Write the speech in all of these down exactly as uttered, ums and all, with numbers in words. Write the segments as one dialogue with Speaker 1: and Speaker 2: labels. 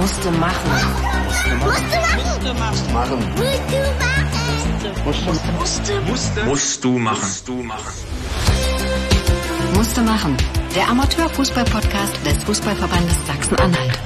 Speaker 1: Musste machen.
Speaker 2: Musste machen.
Speaker 1: Musste machen.
Speaker 2: Musste. Musste.
Speaker 3: Musst du machen. Musst du machen.
Speaker 1: Musste machen. Der Amateurfußball-Podcast des Fußballverbandes Sachsen-Anhalt.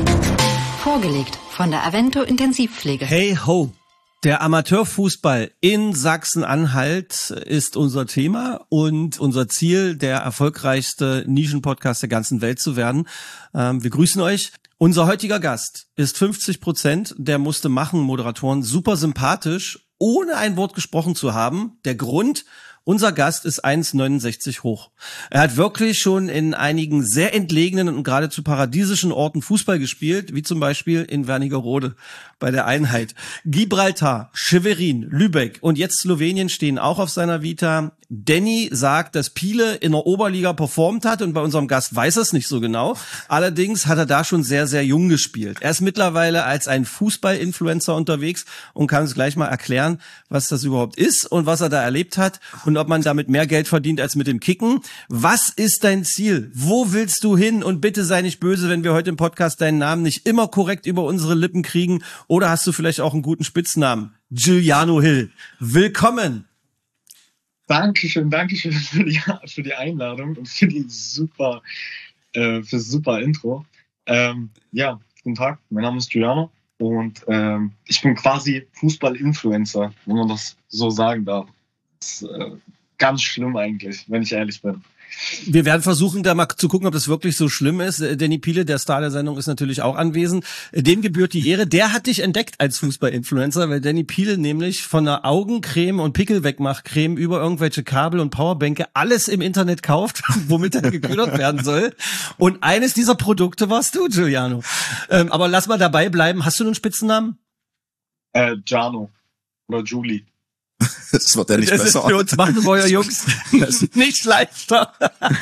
Speaker 1: Vorgelegt von der Avento Intensivpflege.
Speaker 4: Hey ho! Der Amateurfußball in Sachsen-Anhalt ist unser Thema und unser Ziel, der erfolgreichste Nischenpodcast der ganzen Welt zu werden. Ähm, wir grüßen euch. Unser heutiger Gast ist fünfzig Prozent der Musste-Machen-Moderatoren, super sympathisch, ohne ein Wort gesprochen zu haben. Der Grund: unser Gast ist eins Komma neunundsechzig hoch. Er hat wirklich schon in einigen sehr entlegenen und geradezu paradiesischen Orten Fußball gespielt, wie zum Beispiel in Wernigerode bei der Einheit. Gibraltar, Schwerin, Lübeck und jetzt Slowenien stehen auch auf seiner Vita. Danny sagt, dass Piele in der Oberliga performt hat und bei unserem Gast weiß er es nicht so genau. Allerdings hat er da schon sehr, sehr jung gespielt. Er ist mittlerweile als ein Fußball-Influencer unterwegs und kann uns gleich mal erklären, was das überhaupt ist und was er da erlebt hat und ob man damit mehr Geld verdient als mit dem Kicken. Was ist dein Ziel? Wo willst du hin? Und bitte sei nicht böse, wenn wir heute im Podcast deinen Namen nicht immer korrekt über unsere Lippen kriegen. Oder hast du vielleicht auch einen guten Spitznamen? Giuliano Hill. Willkommen!
Speaker 5: Dankeschön, Dankeschön für die, für die Einladung und für die super, äh, für super Intro. Ähm, ja, guten Tag, mein Name ist Giuliano und ähm, ich bin quasi Fußball-Influencer, wenn man das so sagen darf. Das ist äh, ganz schlimm eigentlich, wenn ich ehrlich bin.
Speaker 4: Wir werden versuchen, da mal zu gucken, ob das wirklich so schlimm ist. Danny Piele, der Star der Sendung, ist natürlich auch anwesend. Dem gebührt die Ehre. Der hat dich entdeckt als Fußball-Influencer, weil Danny Piele nämlich von der Augencreme und Pickelwegmachcreme über irgendwelche Kabel und Powerbänke alles im Internet kauft, womit er gekühlert werden soll. Und eines dieser Produkte warst du, Giuliano. Ähm, aber lass mal dabei bleiben. Hast du einen Spitzennamen?
Speaker 5: Äh, Giano oder Julie.
Speaker 6: Das wird ja nicht
Speaker 4: das
Speaker 6: besser.
Speaker 4: Ist für uns machen wir ja Jungs nicht leichter.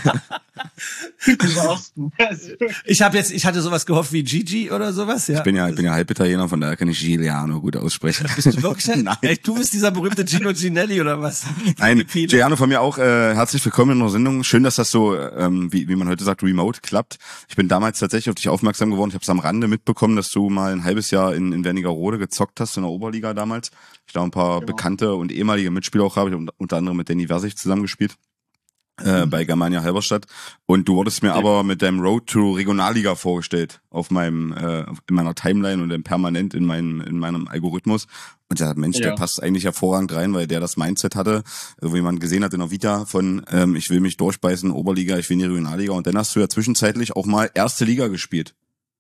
Speaker 4: Ich habe jetzt, ich hatte sowas gehofft wie Gigi oder sowas. Ja.
Speaker 6: Ich bin ja, ich bin ja Halbitaliener, von daher kann ich Giuliano gut aussprechen.
Speaker 4: Bist du wirklich? Nein. Echt, du bist dieser berühmte Gino Ginelli oder was?
Speaker 6: Nein, Giuliano von mir auch. Äh, herzlich willkommen in unserer Sendung. Schön, dass das so, ähm, wie, wie man heute sagt, remote klappt. Ich bin damals tatsächlich auf dich aufmerksam geworden. Ich habe es am Rande mitbekommen, dass du mal ein halbes Jahr in, in Wernigerode gezockt hast in der Oberliga damals. Ich da ein paar genau. bekannte und ehemalige Mitspieler auch habe. Ich habe unter anderem mit Danny Versich zusammengespielt. Äh, bei Germania Halberstadt, und du wurdest mir ja. aber mit deinem Road to Regionalliga vorgestellt auf meinem äh, in meiner Timeline und dann permanent in meinem in meinem Algorithmus, und der Mensch, ja. der passt eigentlich hervorragend rein, weil der das Mindset hatte, also wie man gesehen hat in der Vita von ähm, ich will mich durchbeißen, Oberliga, ich will in die Regionalliga, und dann hast du ja zwischenzeitlich auch mal erste Liga gespielt.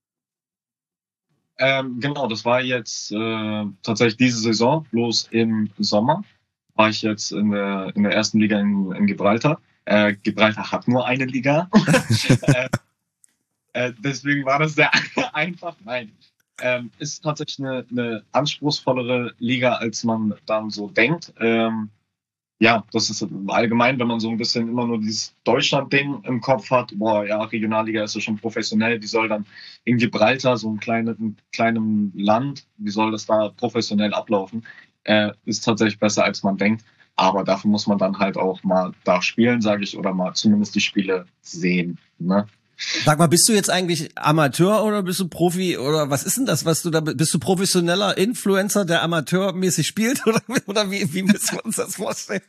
Speaker 5: Ähm, genau, das war jetzt äh, tatsächlich diese Saison, bloß im Sommer war ich jetzt in der in der ersten Liga in, in Gibraltar. Äh, Gibraltar hat nur eine Liga. äh, äh, deswegen war das sehr einfach. Nein, ähm, ist tatsächlich eine, eine anspruchsvollere Liga, als man dann so denkt. Ähm, ja, das ist allgemein, wenn man so ein bisschen immer nur dieses Deutschland-Ding im Kopf hat. Boah, ja, Regionalliga ist ja schon professionell. Wie soll dann in Gibraltar, so einem kleinen, kleinen Land, wie soll das da professionell ablaufen? Äh, ist tatsächlich besser, als man denkt. Aber dafür muss man dann halt auch mal da spielen, sage ich, oder mal zumindest die Spiele sehen. Ne?
Speaker 4: Sag mal, bist du jetzt eigentlich Amateur oder bist du Profi, oder was ist denn das, was du da, bist du professioneller Influencer, der amateurmäßig spielt, oder, oder wie, wie müssen wir uns das vorstellen?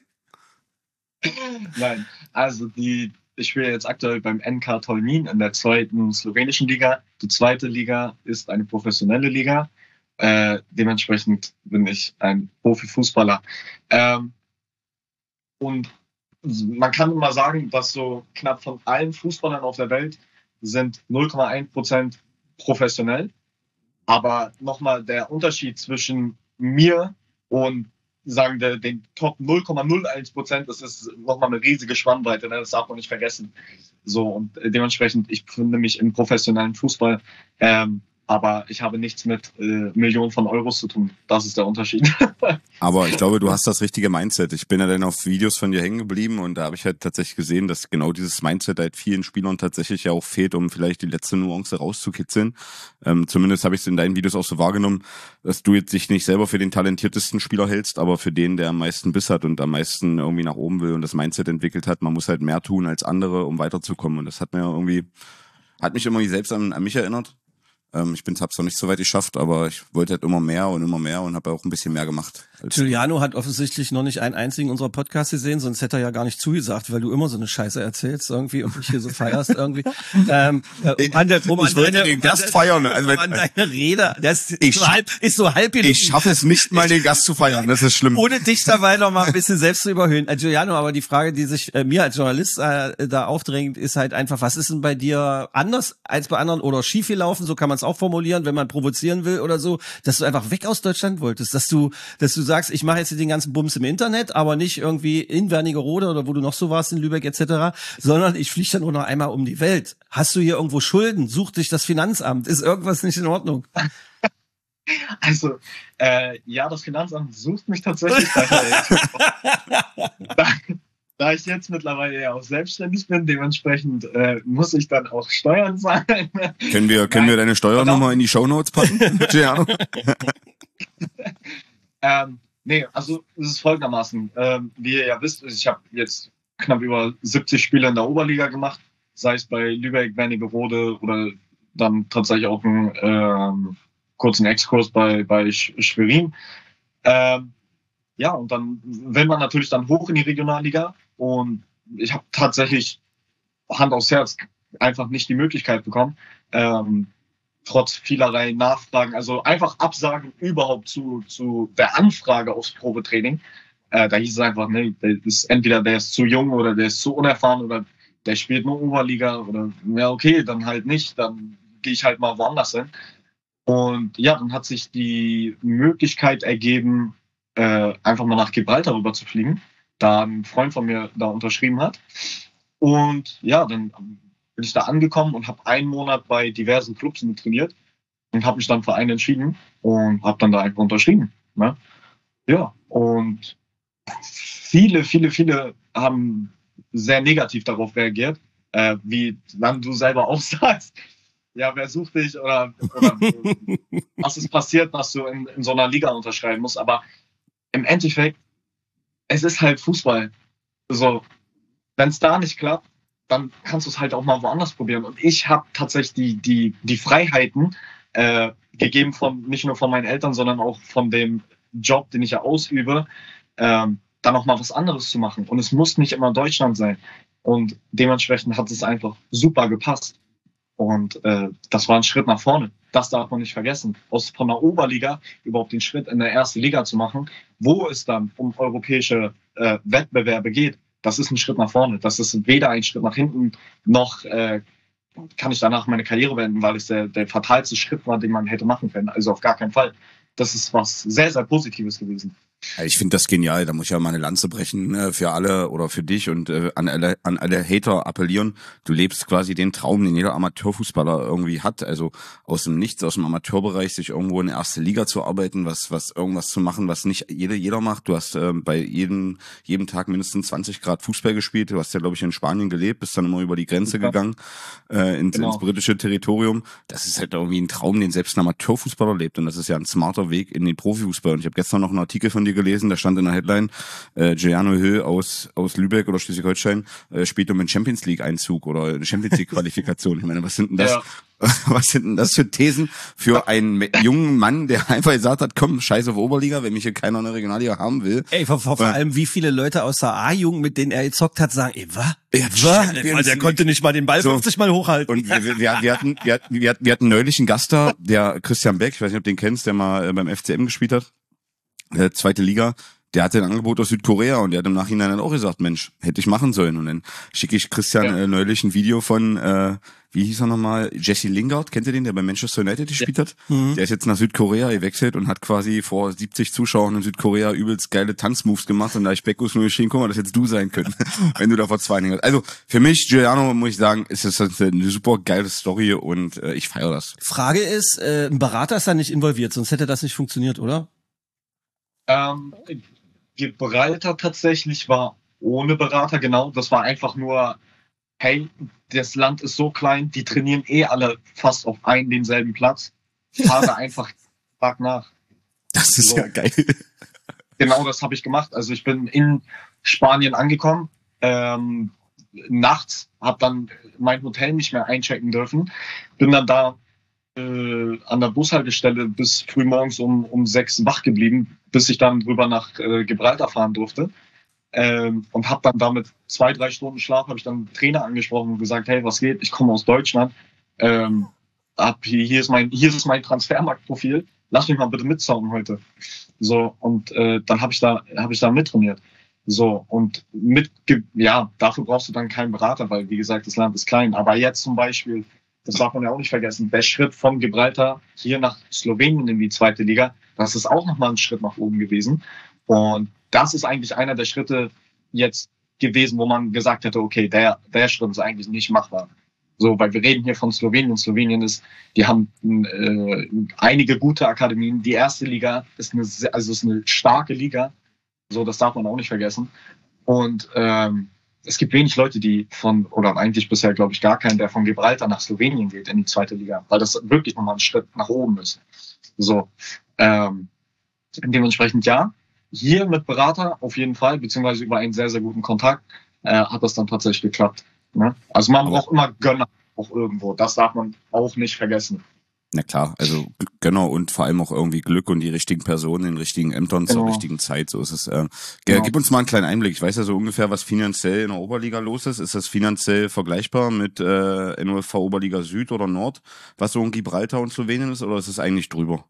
Speaker 5: Nein, also die, ich spiele jetzt aktuell beim N K Tolmin in der zweiten slowenischen Liga. Die zweite Liga ist eine professionelle Liga. Äh, dementsprechend bin ich ein Profifußballer. Ähm, Und man kann immer sagen, dass so knapp von allen Fußballern auf der Welt sind null Komma eins Prozent professionell. Aber nochmal der Unterschied zwischen mir und sagen wir den Top null Komma null eins Prozent, das ist nochmal eine riesige Spannweite, ne? Das darf man nicht vergessen. So, und dementsprechend, ich befinde mich im professionellen Fußball. Ähm, aber ich habe nichts mit äh, Millionen von Euros zu tun. Das ist der Unterschied.
Speaker 6: Aber ich glaube, du hast das richtige Mindset. Ich bin ja dann auf Videos von dir hängen geblieben, und da habe ich halt tatsächlich gesehen, dass genau dieses Mindset halt vielen Spielern tatsächlich ja auch fehlt, um vielleicht die letzte Nuance rauszukitzeln. Ähm, zumindest habe ich es in deinen Videos auch so wahrgenommen, dass du jetzt dich nicht selber für den talentiertesten Spieler hältst, aber für den, der am meisten Biss hat und am meisten irgendwie nach oben will und das Mindset entwickelt hat. Man muss halt mehr tun als andere, um weiterzukommen. Und das hat mir irgendwie, hat mich immer selbst an, an mich erinnert. Ähm, ich bin hab's noch nicht so weit geschafft, aber ich wollte halt immer mehr und immer mehr und habe auch ein bisschen mehr gemacht.
Speaker 4: Giuliano hat offensichtlich noch nicht einen einzigen unserer Podcasts gesehen, sonst hätte er ja gar nicht zugesagt, weil du immer so eine Scheiße erzählst irgendwie und mich hier so feierst irgendwie. ähm, um
Speaker 6: ich
Speaker 4: an der, um
Speaker 6: ich
Speaker 4: an
Speaker 6: wollte
Speaker 4: deine,
Speaker 6: den
Speaker 4: um
Speaker 6: Gast
Speaker 4: an
Speaker 6: feiern. Also,
Speaker 4: um an deine Rede, das ist
Speaker 6: ich,
Speaker 4: so halb, ist so halb genug.
Speaker 6: Ich schaffe es nicht mal, den Gast zu feiern, das ist schlimm.
Speaker 4: Ohne dich dabei noch mal ein bisschen selbst zu überhöhen. Äh, Giuliano, aber die Frage, die sich äh, mir als Journalist äh, da aufdrängt, ist halt einfach, was ist denn bei dir anders als bei anderen oder schief gelaufen, so kann man es auch formulieren, wenn man provozieren will oder so, dass du einfach weg aus Deutschland wolltest, dass du dass du sagst, ich mache jetzt den ganzen Bums im Internet, aber nicht irgendwie in Wernigerode oder wo du noch so warst in Lübeck et cetera, sondern ich fliege dann nur noch einmal um die Welt. Hast du hier irgendwo Schulden? Such dich das Finanzamt. Ist irgendwas nicht in Ordnung?
Speaker 5: Also, äh, ja, das Finanzamt sucht mich tatsächlich. da, da ich jetzt mittlerweile ja auch selbstständig bin, dementsprechend äh, muss ich dann auch Steuern zahlen.
Speaker 6: Können wir, können wir deine Steuernummer in die Shownotes packen?
Speaker 5: ähm, nee, also es ist folgendermaßen. Ähm, wie ihr ja wisst, ich habe jetzt knapp über siebzig Spiele in der Oberliga gemacht, sei es bei Lübeck, Wernigerode oder dann tatsächlich auch einen ähm, kurzen Exkurs bei, bei Schwerin. Ähm, ja, und dann will man natürlich dann hoch in die Regionalliga und ich habe tatsächlich Hand aufs Herz einfach nicht die Möglichkeit bekommen, ähm, trotz vielerlei Nachfragen, also einfach Absagen überhaupt zu, zu der Anfrage aufs Probetraining. Äh, da hieß es einfach, nee, der ist entweder der ist zu jung oder der ist zu unerfahren oder der spielt nur Oberliga oder ja okay, dann halt nicht, dann gehe ich halt mal woanders hin. Und ja, dann hat sich die Möglichkeit ergeben, äh, einfach mal nach Gibraltar rüber zu fliegen, da ein Freund von mir da unterschrieben hat. Und ja, dann bin ich da angekommen und habe einen Monat bei diversen Clubs mit trainiert und habe mich dann für einen entschieden und habe dann da einfach unterschrieben. Ne? Ja, und viele, viele, viele haben sehr negativ darauf reagiert, äh, wie dann du selber auch sagst. Ja, wer sucht dich oder, oder was ist passiert, dass du in, in so einer Liga unterschreiben musst. Aber im Endeffekt, es ist halt Fußball. So, wenn es da nicht klappt, dann kannst du es halt auch mal woanders probieren. Und ich habe tatsächlich die, die, die Freiheiten äh, gegeben, von nicht nur von meinen Eltern, sondern auch von dem Job, den ich ja ausübe, ähm, dann auch mal was anderes zu machen. Und es muss nicht immer Deutschland sein. Und dementsprechend hat es einfach super gepasst. Und äh, das war ein Schritt nach vorne. Das darf man nicht vergessen. Aus von der Oberliga überhaupt den Schritt in der ersten Liga zu machen, wo es dann um europäische äh, Wettbewerbe geht, das ist ein Schritt nach vorne. Das ist weder ein Schritt nach hinten, noch äh, kann ich danach meine Karriere beenden, weil es der, der fatalste Schritt war, den man hätte machen können. Also auf gar keinen Fall. Das ist was sehr, sehr Positives gewesen.
Speaker 6: Ich finde das genial, da muss ich ja mal eine Lanze brechen äh, für alle oder für dich und äh, an alle an alle Hater appellieren. Du lebst quasi den Traum, den jeder Amateurfußballer irgendwie hat, also aus dem Nichts, aus dem Amateurbereich sich irgendwo in der erste Liga zu arbeiten, was was irgendwas zu machen, was nicht jeder jeder macht. Du hast äh, bei jedem jedem Tag mindestens zwanzig Grad Fußball gespielt. Du hast ja, glaube ich, in Spanien gelebt, bist dann immer über die Grenze ja. gegangen äh, ins, genau. ins britische Territorium. Das ist halt irgendwie ein Traum, den selbst ein Amateurfußballer lebt, und das ist ja ein smarter Weg in den Profifußball. Und ich habe gestern noch einen Artikel von dir gelesen, da stand in der Headline, äh, Giuliano Höh aus aus Lübeck oder Schleswig-Holstein äh, spielt um einen Champions League Einzug oder eine Champions League Qualifikation. Ich meine, was sind denn das? Ja. Was sind denn das für Thesen für einen jungen Mann, der einfach gesagt hat, komm, scheiß auf Oberliga, wenn mich hier keiner in der Regionalliga haben will.
Speaker 4: Ey, vor, vor, vor allem, wie viele Leute aus der A-Jugend, mit denen er gezockt hat, sagen, ey, was?
Speaker 6: Ja,
Speaker 4: was? Der, der konnte nicht mal den Ball so fünfzig Mal hochhalten.
Speaker 6: Und wir, wir, wir, hatten, wir, wir, wir hatten neulich einen Gast da, der Christian Beck, ich weiß nicht, ob du den kennst, der mal beim F C M gespielt hat, äh, zweite Liga. Der hatte ein Angebot aus Südkorea und der hat im Nachhinein dann auch gesagt, Mensch, hätte ich machen sollen. Und dann schicke ich Christian ja. äh, neulich ein Video von, äh, wie hieß er nochmal, Jesse Lingard, kennt ihr den, der bei Manchester United gespielt hat? Mhm. Der ist jetzt nach Südkorea gewechselt und hat quasi vor siebzig Zuschauern in Südkorea übelst geile Tanzmoves gemacht, und da ich Beckus nur geschehen, guck mal, das hättest du sein können, wenn du da vor zwei hast. Also für mich, Giuliano, muss ich sagen, ist das eine super geile Story und äh, ich feiere das.
Speaker 4: Frage ist, äh, ein Berater ist da nicht involviert, sonst hätte das nicht funktioniert, oder?
Speaker 5: Ähm, Gibraltar tatsächlich war ohne Berater, genau. Das war einfach nur, hey, das Land ist so klein, die trainieren eh alle fast auf einen denselben Platz. Fahre einfach Tag nach.
Speaker 6: Das ist so. Ja geil.
Speaker 5: Genau, das habe ich gemacht. Also ich bin in Spanien angekommen, ähm, nachts, habe dann mein Hotel nicht mehr einchecken dürfen, bin dann da äh, an der Bushaltestelle bis frühmorgens um, um sechs wach geblieben, bis ich dann drüber nach äh, Gibraltar fahren durfte. Ähm, und habe dann damit zwei, drei Stunden Schlaf, habe ich dann den Trainer angesprochen und gesagt, hey, was geht? Ich komme aus Deutschland. Ähm, hab, hier, hier ist mein, hier ist mein Transfermarktprofil. Lass mich mal bitte mitzocken heute. So, und äh, dann habe ich da, habe ich da mittrainiert. So, und mit, ja, dafür brauchst du dann keinen Berater, weil, wie gesagt, das Land ist klein. Aber jetzt zum Beispiel, das darf man ja auch nicht vergessen, der Schritt von Gibraltar hier nach Slowenien in die zweite Liga, das ist auch nochmal ein Schritt nach oben gewesen. Und das ist eigentlich einer der Schritte jetzt gewesen, wo man gesagt hätte, okay, der, der Schritt ist eigentlich nicht machbar. So, weil wir reden hier von Slowenien. Slowenien ist, die haben äh, einige gute Akademien. Die erste Liga ist eine, also ist eine starke Liga. So, das darf man auch nicht vergessen. Und ähm, es gibt wenig Leute, die von, oder eigentlich bisher glaube ich gar keinen, der von Gibraltar nach Slowenien geht in die zweite Liga, weil das wirklich nochmal ein Schritt nach oben ist. So, ähm, dementsprechend ja, hier mit Berater auf jeden Fall, beziehungsweise über einen sehr, sehr guten Kontakt, äh, hat das dann tatsächlich geklappt. Ne? Also man braucht immer Gönner auch irgendwo, das darf man auch nicht vergessen.
Speaker 6: Na klar, also Gönner und vor allem auch irgendwie Glück und die richtigen Personen in den richtigen Ämtern genau. Zur richtigen Zeit, so ist es. Äh, genau. Gib uns mal einen kleinen Einblick. Ich weiß ja so ungefähr, was finanziell in der Oberliga los ist. Ist das finanziell vergleichbar mit äh, N O F V Oberliga Süd oder Nord, was so in Gibraltar und Slowenien ist, oder ist es eigentlich drüber?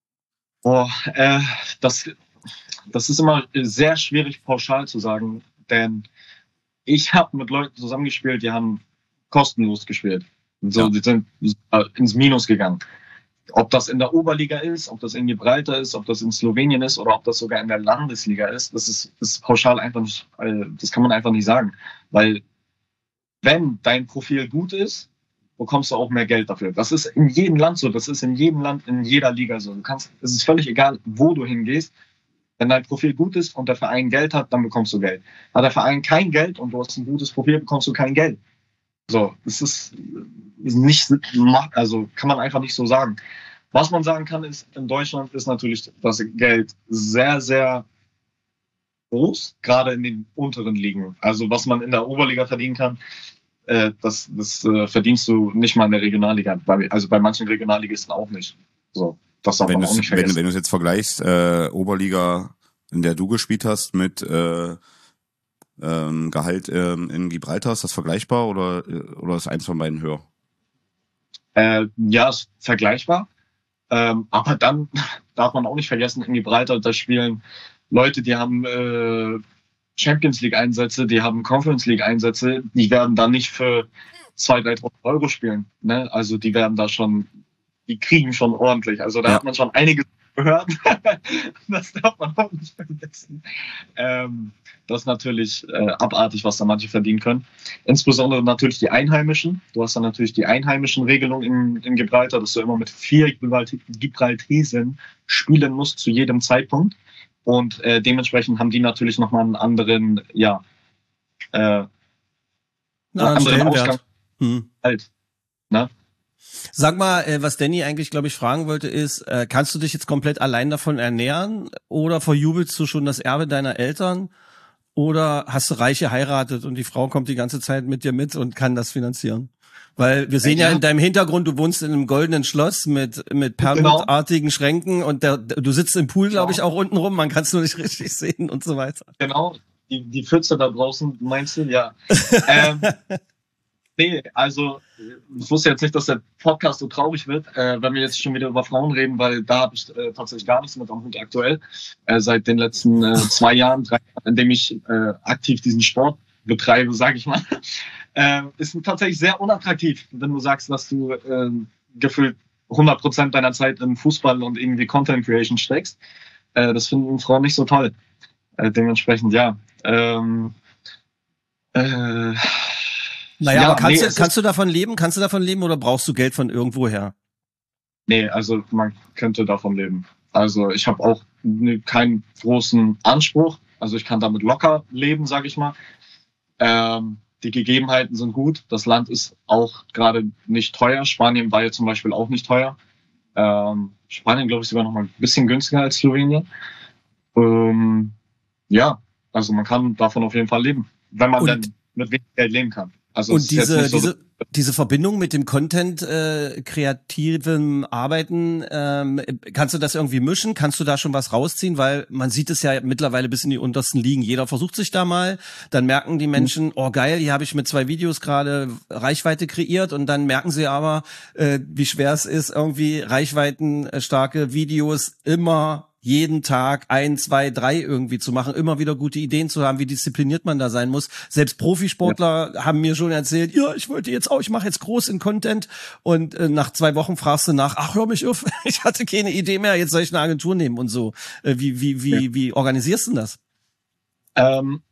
Speaker 5: Boah, äh, das, das ist immer sehr schwierig pauschal zu sagen, denn ich habe mit Leuten zusammengespielt, die haben kostenlos gespielt. So, ja. Die sind äh, ins Minus gegangen. Ob das in der Oberliga ist, ob das in Gibraltar ist, ob das in Slowenien ist oder ob das sogar in der Landesliga ist, das ist, das ist pauschal einfach nicht, äh, das kann man einfach nicht sagen. Weil wenn dein Profil gut ist, bekommst du auch mehr Geld dafür. Das ist in jedem Land so, das ist in jedem Land, in jeder Liga so. Du kannst, es ist völlig egal, wo du hingehst. Wenn dein Profil gut ist und der Verein Geld hat, dann bekommst du Geld. Hat der Verein kein Geld und du hast ein gutes Profil, bekommst du kein Geld. So, es ist nicht, also kann man einfach nicht so sagen. Was man sagen kann, ist, in Deutschland ist natürlich das Geld sehr, sehr groß, gerade in den unteren Ligen. Also was man in der Oberliga verdienen kann, äh, das, das äh, verdienst du nicht mal in der Regionalliga. Bei, also bei manchen Regionalligisten auch nicht. So, das darf man auch nicht vergessen.
Speaker 6: Wenn, wenn du es jetzt vergleichst, äh, Oberliga, in der du gespielt hast, mit äh, ähm, Gehalt ähm, in Gibraltar, ist das vergleichbar oder, oder ist eins von beiden höher?
Speaker 5: Äh, ja, ist vergleichbar. Ähm, aber dann darf man auch nicht vergessen, in Gibraltar, da spielen Leute, die haben äh, Champions League Einsätze, die haben Conference League Einsätze, die werden da nicht für zweitausend, dreitausend Euro spielen. Ne? Also die werden da schon, die kriegen schon ordentlich. Also da ja. hat man schon einiges gehört. Das darf man auch nicht vergessen. Ähm, das ist natürlich äh, abartig, was da manche verdienen können. Insbesondere natürlich die Einheimischen. Du hast dann natürlich die einheimischen Regelungen in, in Gibraltar, dass du immer mit vier Gibraltesen spielen musst zu jedem Zeitpunkt. Und äh, dementsprechend haben die natürlich nochmal einen anderen, ja, äh,
Speaker 4: Na,
Speaker 5: einen anderen Ausgang.
Speaker 4: Hm.
Speaker 5: Halt, ne?
Speaker 4: Sag mal, äh, was Danny eigentlich, glaube ich, fragen wollte, ist, äh, kannst du dich jetzt komplett allein davon ernähren oder verjubelst du schon das Erbe deiner Eltern oder hast du reich geheiratet und die Frau kommt die ganze Zeit mit dir mit und kann das finanzieren? Weil wir sehen ja, ja in deinem Hintergrund, du wohnst in einem goldenen Schloss mit mit perlenartigen genau. Schränken und der, du sitzt im Pool, glaube ich, auch unten rum, man kann es nur nicht richtig sehen und so weiter.
Speaker 5: Genau, die, die Pfütze da draußen, meinst du? Ja. ähm, nee, also ich wusste jetzt nicht, dass der Podcast so traurig wird, äh, wenn wir jetzt schon wieder über Frauen reden, weil da habe ich äh, tatsächlich gar nichts mit am Hut aktuell. Äh, seit den letzten äh, zwei Jahren, drei Jahren, in dem ich äh, aktiv diesen Sport betreibe, sage ich mal, äh, ist tatsächlich sehr unattraktiv, wenn du sagst, dass du äh, gefühlt hundert Prozent deiner Zeit in Fußball und irgendwie Content Creation steckst. Äh, das finden Frauen nicht so toll. Äh, dementsprechend, ja. Ähm, äh,
Speaker 4: Naja,
Speaker 5: ja,
Speaker 4: aber kannst,
Speaker 5: nee,
Speaker 4: du, kannst du davon leben? Kannst du davon leben oder brauchst du Geld von irgendwoher?
Speaker 5: Nee, also man könnte davon leben. Also ich habe auch keinen großen Anspruch. Also ich kann damit locker leben, sage ich mal. Ähm, die Gegebenheiten sind gut. Das Land ist auch gerade nicht teuer. Spanien war ja zum Beispiel auch nicht teuer. Ähm, Spanien, glaube ich, sogar noch mal ein bisschen günstiger als Slowenien. Ähm, ja, also man kann davon auf jeden Fall leben, wenn man
Speaker 4: Und
Speaker 5: dann mit wenig Geld leben kann. Also
Speaker 4: und diese,
Speaker 5: so,
Speaker 4: diese, diese Verbindung mit dem Content, äh, kreativem Arbeiten, ähm, kannst du das irgendwie mischen? Kannst du da schon was rausziehen? Weil man sieht es ja mittlerweile bis in die untersten Ligen. Jeder versucht sich da mal, dann merken die Menschen, oh geil, hier habe ich mit zwei Videos gerade Reichweite kreiert und dann merken sie aber, äh, wie schwer es ist, irgendwie reichweitenstarke Videos immer jeden Tag ein, zwei, drei irgendwie zu machen, immer wieder gute Ideen zu haben, wie diszipliniert man da sein muss. Selbst Profisportler ja. haben mir schon erzählt, ja, ich wollte jetzt auch, ich mache jetzt groß in Content und äh, nach zwei Wochen fragst du nach, ach, hör mich auf, ich hatte keine Idee mehr, jetzt soll ich eine Agentur nehmen und so. Äh, wie wie wie ja. wie organisierst du das?
Speaker 5: Ähm,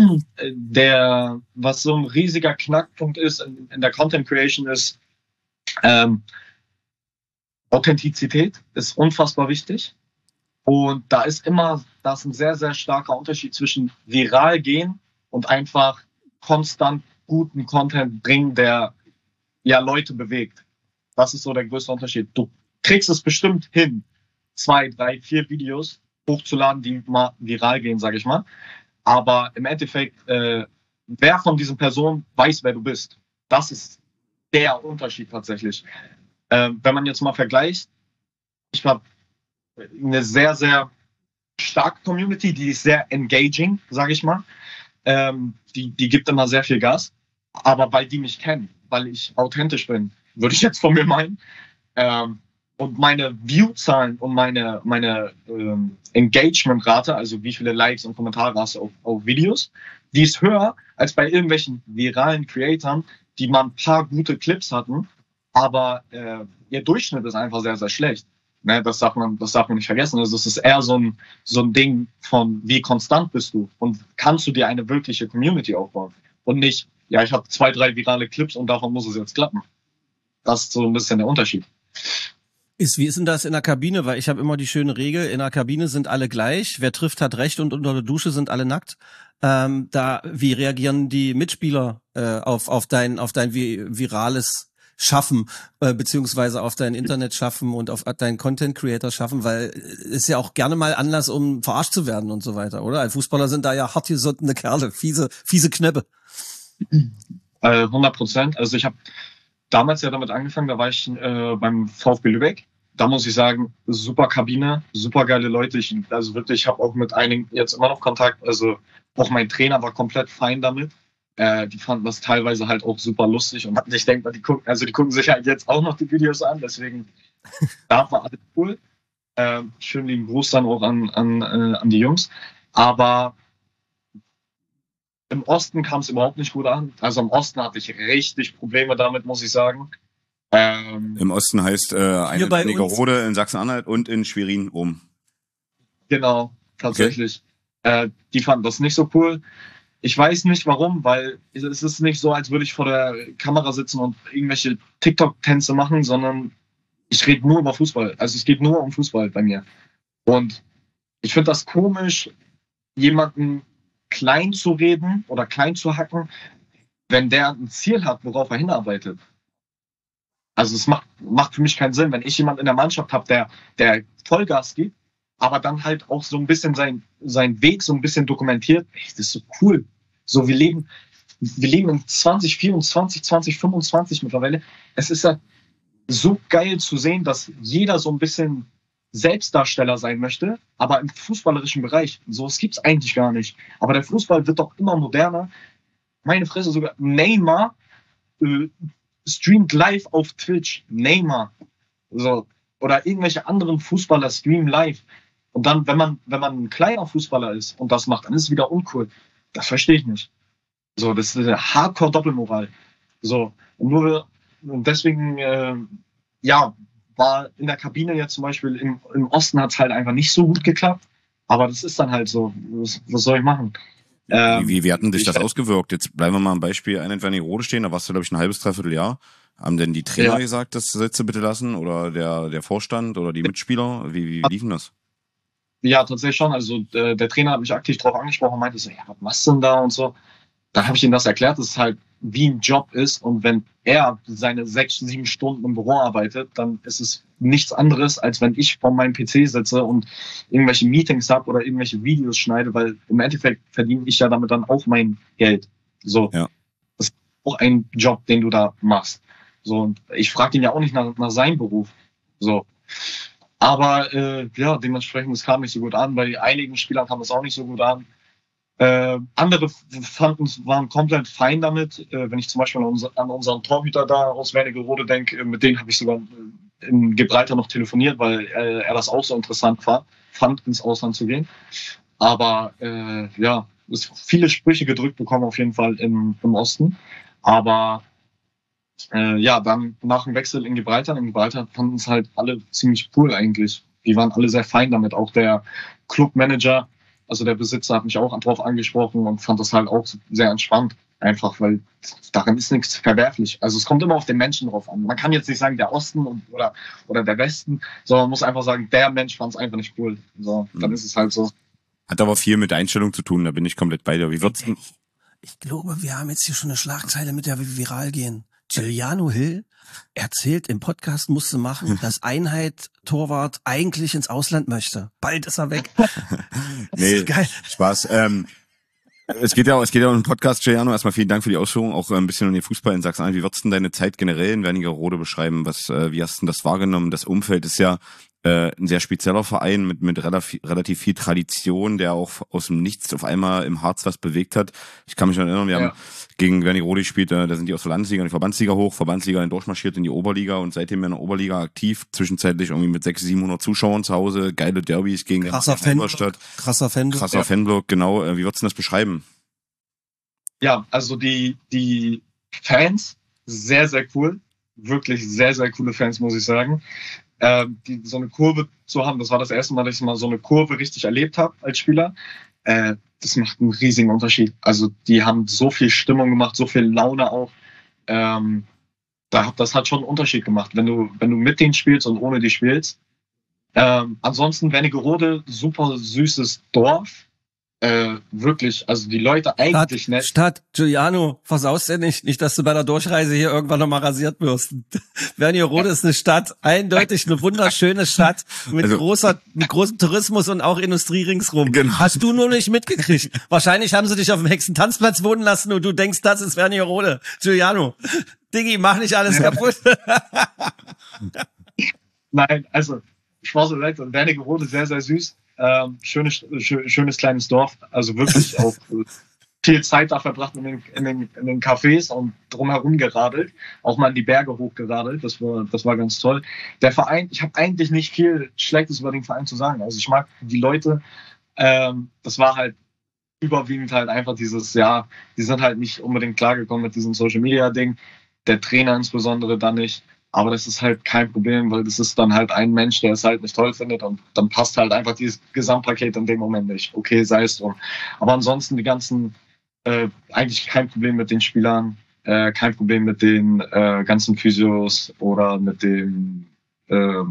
Speaker 5: der, was so ein riesiger Knackpunkt ist in, in der Content Creation ist, ähm, Authentizität ist unfassbar wichtig. Und da ist immer, da ist ein sehr, sehr starker Unterschied zwischen viral gehen und einfach konstant guten Content bringen, der ja Leute bewegt. Das ist so der größte Unterschied. Du kriegst es bestimmt hin, zwei, drei, vier Videos hochzuladen, die mal viral gehen, sage ich mal. Aber im Endeffekt, äh, wer von diesen Personen weiß, wer du bist. Das ist der Unterschied tatsächlich. Äh, wenn man jetzt mal vergleicht, ich habe eine sehr, sehr starke Community, die ist sehr engaging, sage ich mal. Ähm, die, die gibt immer sehr viel Gas. Aber weil die mich kennen, weil ich authentisch bin, würde ich jetzt von mir meinen. Ähm, und meine View-Zahlen und meine, meine ähm, Engagement-Rate, also wie viele Likes und Kommentare hast du auf, auf Videos, die ist höher als bei irgendwelchen viralen Creatoren, die mal ein paar gute Clips hatten, aber äh, ihr Durchschnitt ist einfach sehr, sehr schlecht. Ne, das darf man, das darf man nicht vergessen. Also es ist eher so ein, so ein Ding von, wie konstant bist du und kannst du dir eine wirkliche Community aufbauen und nicht, ja, ich habe zwei, drei virale Clips und davon muss es jetzt klappen. Das ist so ein bisschen der Unterschied.
Speaker 4: Ist, wie ist denn das in der Kabine? Weil ich habe immer die schöne Regel, in der Kabine sind alle gleich, wer trifft, hat recht und unter der Dusche sind alle nackt. Ähm, da, wie reagieren die Mitspieler äh, auf, auf dein, auf dein virales Schaffen, äh, beziehungsweise auf dein Internet schaffen und auf deinen Content Creator schaffen, weil ist ja auch gerne mal Anlass, um verarscht zu werden und so weiter, oder? Als Fußballer sind da ja hartgesottene Kerle, fiese, fiese Knöpfe.
Speaker 5: Äh, hundert Prozent. Also ich habe damals ja damit angefangen, da war ich äh, beim VfB Lübeck. Da muss ich sagen, super Kabine, super geile Leute. Ich, also wirklich, ich habe auch mit einigen jetzt immer noch Kontakt. Also auch mein Trainer war komplett fein damit. Äh, die fanden das teilweise halt auch super lustig und ich denke mal, die gucken, also die gucken sich halt jetzt auch noch die Videos an, deswegen da war alles cool. Äh, schönen lieben Gruß dann auch an, an, äh, an die Jungs. Aber im Osten kam es überhaupt nicht gut an. Also im Osten hatte ich richtig Probleme damit, muss ich sagen. Ähm,
Speaker 6: Im Osten heißt äh, eine Wernigerode in Sachsen-Anhalt und in Schwerin oben.
Speaker 5: Genau, tatsächlich. Okay. Äh, die fanden das nicht so cool. Ich weiß nicht warum, weil es ist nicht so, als würde ich vor der Kamera sitzen und irgendwelche TikTok-Tänze machen, sondern ich rede nur über Fußball. Also es geht nur um Fußball bei mir. Und ich finde das komisch, jemanden klein zu reden oder klein zu hacken, wenn der ein Ziel hat, worauf er hinarbeitet. Also es macht, macht für mich keinen Sinn, wenn ich jemanden in der Mannschaft habe, der, der Vollgas gibt, aber dann halt auch so ein bisschen sein, sein Weg so ein bisschen dokumentiert. Ey, das ist so cool. So, wir leben, wir leben in zwanzig vierundzwanzig, zwanzig fünfundzwanzig mittlerweile. Es ist ja so geil zu sehen, dass jeder so ein bisschen Selbstdarsteller sein möchte, aber im fußballerischen Bereich. So, es gibt's eigentlich gar nicht. Aber der Fußball wird doch immer moderner. Meine Fresse, sogar Neymar äh, streamt live auf Twitch. Neymar. So, oder irgendwelche anderen Fußballer streamen live. Und dann, wenn man, wenn man ein kleiner Fußballer ist und das macht, dann ist es wieder uncool. Das verstehe ich nicht. So, das ist eine Hardcore-Doppelmoral. So, und nur, und deswegen, äh, ja, war in der Kabine jetzt zum Beispiel im, im Osten hat es halt einfach nicht so gut geklappt. Aber das ist dann halt so. Was, was soll ich machen?
Speaker 6: Ähm, wie, wie hat denn dich das ausgewirkt? Jetzt bleiben wir mal am Beispiel ein in Wernigerode stehen. Da warst du, glaube ich, ein halbes, dreiviertel Jahr. Haben denn die Trainer ja. gesagt, das sollst du bitte lassen? Oder der, der Vorstand oder die Mitspieler? Wie, wie liefen das?
Speaker 5: Ja, tatsächlich schon. Also äh, der Trainer hat mich aktiv darauf angesprochen und meinte so, ja, was machst du denn da und so. Dann habe ich ihm das erklärt, dass es halt wie ein Job ist und wenn er seine sechs, sieben Stunden im Büro arbeitet, dann ist es nichts anderes, als wenn ich vor meinem P C sitze und irgendwelche Meetings habe oder irgendwelche Videos schneide, weil im Endeffekt verdiene ich ja damit dann auch mein Geld. So.
Speaker 6: Ja.
Speaker 5: Das, auch ein Job, den du da machst. So, und ich frage ihn ja auch nicht nach, nach seinem Beruf. So. Aber äh, ja, dementsprechend, es kam nicht so gut an. Bei einigen Spielern kam es auch nicht so gut an. Äh, andere fanden, waren komplett fein damit. Äh, wenn ich zum Beispiel an, unser, an unseren Torhüter da aus Wernigerode denke, mit denen habe ich sogar in Gibraltar noch telefoniert, weil äh, er das auch so interessant war, fand, ins Ausland zu gehen. Aber äh, ja, es viele Sprüche gedrückt bekommen auf jeden Fall im, im Osten. Aber äh, ja, dann nach dem Wechsel in Gibraltar, in Gibraltar fanden es halt alle ziemlich cool eigentlich. Die waren alle sehr fein damit. Auch der Clubmanager, also der Besitzer, hat mich auch darauf angesprochen und fand das halt auch sehr entspannt. Einfach, weil darin ist nichts verwerflich. Also es kommt immer auf den Menschen drauf an. Man kann jetzt nicht sagen, der Osten und, oder, oder der Westen, sondern man muss einfach sagen, der Mensch fand es einfach nicht cool. So, dann mhm. ist es halt so.
Speaker 6: Hat aber viel mit der Einstellung zu tun, da bin ich komplett bei dir. Wie wird's denn?
Speaker 4: Ich glaube, wir haben jetzt hier schon eine Schlagzeile, mit der wir viral gehen. Giuliano Hill erzählt, im Podcast musste machen, dass Einheit Torwart eigentlich ins Ausland möchte. Bald ist er weg.
Speaker 6: Nee, geil. Spaß. Ähm, es geht ja auch, es geht ja um den Podcast, Giuliano. Erstmal vielen Dank für die Ausführung, auch ein bisschen um den Fußball in Sachsen-Anhalt. Wie würdest du denn deine Zeit generell in Wernigerode beschreiben? Was, äh, wie hast du denn das wahrgenommen? Das Umfeld ist ja äh, ein sehr spezieller Verein mit mit relativ, relativ viel Tradition, der auch aus dem Nichts auf einmal im Harz was bewegt hat. Ich kann mich noch erinnern, wir ja. haben gegen Wernigerode gespielt, äh, da sind die aus der Landesliga und die Verbandsliga hoch, Verbandsliga dann durchmarschiert in die Oberliga und seitdem in der Oberliga aktiv, zwischenzeitlich irgendwie mit sechshundert, siebenhundert Zuschauern zu Hause, geile Derbys gegen
Speaker 4: krasser Fanblock, krasser Fanblock,
Speaker 6: krasser ja. Fanblock, genau. Äh, wie würdest du das beschreiben?
Speaker 5: Ja, also die die Fans, sehr, sehr cool. Wirklich sehr, sehr coole Fans, muss ich sagen. Ähm, die, so eine Kurve zu haben, das war das erste Mal, dass ich mal so eine Kurve richtig erlebt habe als Spieler. Äh, das macht einen riesigen Unterschied. Also die haben so viel Stimmung gemacht, so viel Laune auch. Ähm, da, das hat schon einen Unterschied gemacht, wenn du, wenn du mit denen spielst und ohne die spielst. Ähm, ansonsten Wernigerode, super süßes Dorf. Äh, wirklich, also die Leute eigentlich
Speaker 4: Stadt,
Speaker 5: nett.
Speaker 4: Stadt, Giuliano, versaust ja nicht, nicht, dass du bei der Durchreise hier irgendwann nochmal rasiert wirst. Wernigerode ist eine Stadt, eindeutig eine wunderschöne Stadt mit also, großer, mit großem Tourismus und auch Industrie ringsrum. Genau. Hast du nur nicht mitgekriegt. Wahrscheinlich haben sie dich auf dem Hexentanzplatz wohnen lassen und du denkst, das ist Wernigerode. Giuliano, Diggi, mach nicht alles ja. kaputt.
Speaker 5: Nein, also Spaß und Wernigerode sehr, sehr süß. Ähm, schönes, schön, schönes kleines Dorf, also wirklich auch viel Zeit da verbracht in den, in den, in den Cafés und drumherum geradelt, auch mal in die Berge hochgeradelt, das war, das war ganz toll. Der Verein, ich habe eigentlich nicht viel Schlechtes über den Verein zu sagen, also ich mag die Leute, ähm, das war halt überwiegend halt einfach dieses, ja, die sind halt nicht unbedingt klargekommen mit diesem Social Media Ding, der Trainer insbesondere dann nicht. Aber das ist halt kein Problem, weil das ist dann halt ein Mensch, der es halt nicht toll findet und dann passt halt einfach dieses Gesamtpaket in dem Moment nicht. Okay, sei es drum. Aber ansonsten die ganzen, äh, eigentlich kein Problem mit den Spielern, äh, kein Problem mit den äh, ganzen Physios oder mit den äh,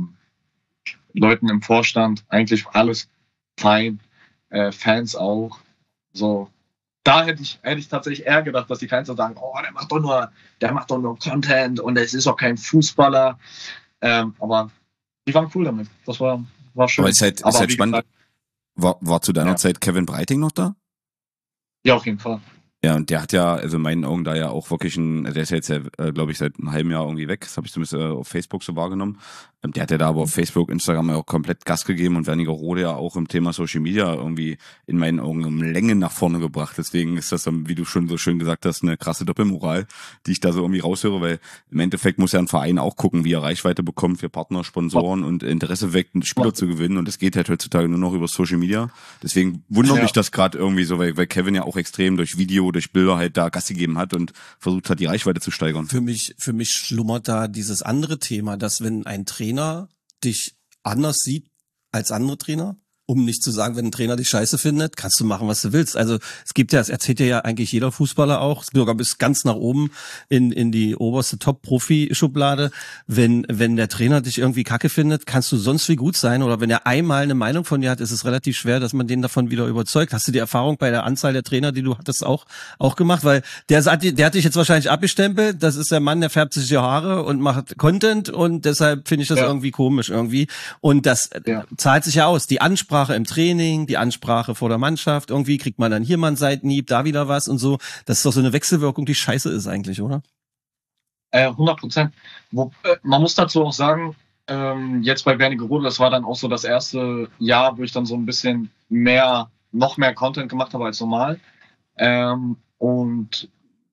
Speaker 5: Leuten im Vorstand. Eigentlich alles fein, äh, Fans auch. So. Da hätte ich, hätte ich tatsächlich eher gedacht, dass die Fans so sagen, oh, der macht doch nur, der macht doch nur Content und es ist auch kein Fußballer. Ähm, aber die waren cool damit. Das war, war schön.
Speaker 6: Aber ist halt, aber ist halt spannend. Gesagt, war, war zu deiner ja. Zeit Kevin Breiting noch da?
Speaker 5: Ja, auf jeden Fall.
Speaker 6: Ja, und der hat ja, also in meinen Augen da ja auch wirklich ein, der ist ja jetzt ja, äh, glaube ich, seit einem halben Jahr irgendwie weg. Das habe ich zumindest äh, auf Facebook so wahrgenommen. Ähm, der hat ja da aber auf Facebook, Instagram ja auch komplett Gas gegeben und Wernigerode ja auch im Thema Social Media irgendwie in meinen Augen um Längen nach vorne gebracht. Deswegen ist das, wie du schon so schön gesagt hast, eine krasse Doppelmoral, die ich da so irgendwie raushöre, weil im Endeffekt muss ja ein Verein auch gucken, wie er Reichweite bekommt für Partner, Sponsoren ja. und Interesse weckt, einen Spieler ja. zu gewinnen. Und das geht halt heutzutage nur noch über Social Media. Deswegen wundert ja. mich das gerade irgendwie so, weil, weil Kevin ja auch extrem durch Video, durch Bilder halt da Gas gegeben hat und versucht hat, die Reichweite zu steigern.
Speaker 4: Für mich, für mich schlummert da dieses andere Thema, dass wenn ein Trainer dich anders sieht als andere Trainer, um nicht zu sagen, wenn ein Trainer dich scheiße findet, kannst du machen, was du willst. Also es gibt ja, es erzählt ja eigentlich jeder Fußballer auch, sogar bis ganz nach oben in in die oberste Top-Profi-Schublade. Wenn wenn der Trainer dich irgendwie kacke findet, kannst du sonst wie gut sein. Oder wenn er einmal eine Meinung von dir hat, ist es relativ schwer, dass man den davon wieder überzeugt. Hast du die Erfahrung bei der Anzahl der Trainer, die du hattest, auch auch gemacht? Weil der sagt, der hat dich jetzt wahrscheinlich abgestempelt. Das ist der Mann, der färbt sich die Haare und macht Content und deshalb finde ich das ja. irgendwie komisch irgendwie. Und das ja. zahlt sich ja aus. Die Ansprache Ansprache im Training, die Ansprache vor der Mannschaft, irgendwie kriegt man dann hier mal einen Seitenhieb, da wieder was und so. Das ist doch so eine Wechselwirkung, die scheiße ist eigentlich, oder?
Speaker 5: Äh, hundert Prozent. Wo, äh, man muss dazu auch sagen, ähm, jetzt bei Wernigerode, das war dann auch so das erste Jahr, wo ich dann so ein bisschen mehr, noch mehr Content gemacht habe als normal. Ähm, und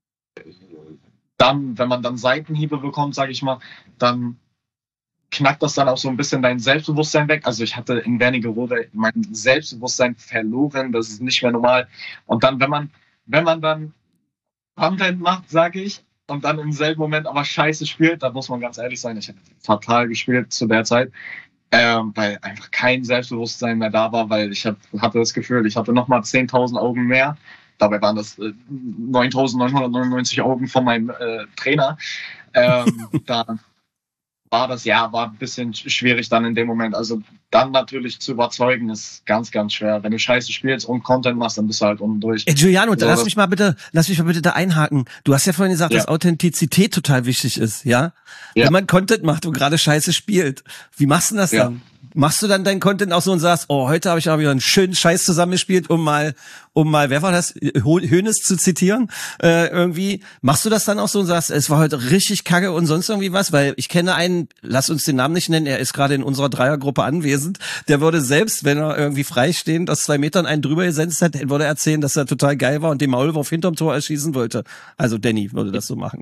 Speaker 5: dann, wenn man dann Seitenhiebe bekommt, sage ich mal, dann knackt das dann auch so ein bisschen dein Selbstbewusstsein weg. Also ich hatte in Wernigerode mein Selbstbewusstsein verloren, das ist nicht mehr normal. Und dann, wenn man, wenn man dann Content macht, sage ich, und dann im selben Moment aber scheiße spielt, da muss man ganz ehrlich sein, ich habe fatal gespielt zu der Zeit, ähm, weil einfach kein Selbstbewusstsein mehr da war, weil ich hab, hatte das Gefühl, ich hatte nochmal zehntausend Augen mehr. Dabei waren das äh, neuntausendneunhundertneunundneunzig Augen von meinem äh, Trainer. Ähm, da war das, ja, war ein bisschen schwierig dann in dem Moment. Also dann natürlich zu überzeugen ist ganz, ganz schwer. Wenn du scheiße spielst und Content machst, dann bist du halt unten durch.
Speaker 4: Ey, Giuliano,
Speaker 5: so,
Speaker 4: lass mich mal bitte, lass mich mal bitte da einhaken. Du hast ja vorhin gesagt,
Speaker 5: ja.
Speaker 4: dass Authentizität total wichtig ist, ja?
Speaker 5: ja?
Speaker 4: Wenn man Content macht und gerade scheiße spielt, wie machst du das
Speaker 5: ja.
Speaker 4: dann? Machst du dann deinen Content auch so und sagst, oh, heute habe ich aber wieder einen schönen Scheiß zusammengespielt, um mal, um mal, wer war das, Hoeneß zu zitieren, äh, irgendwie. Machst du das dann auch so und sagst, es war heute richtig kacke und sonst irgendwie was? Weil ich kenne einen, lass uns den Namen nicht nennen, er ist gerade in unserer Dreiergruppe anwesend, der würde selbst, wenn er irgendwie freistehend aus zwei Metern einen drüber gesetzt hat, würde er erzählen, dass er total geil war und den Maulwurf hinterm Tor erschießen wollte. Also Danny würde das so machen.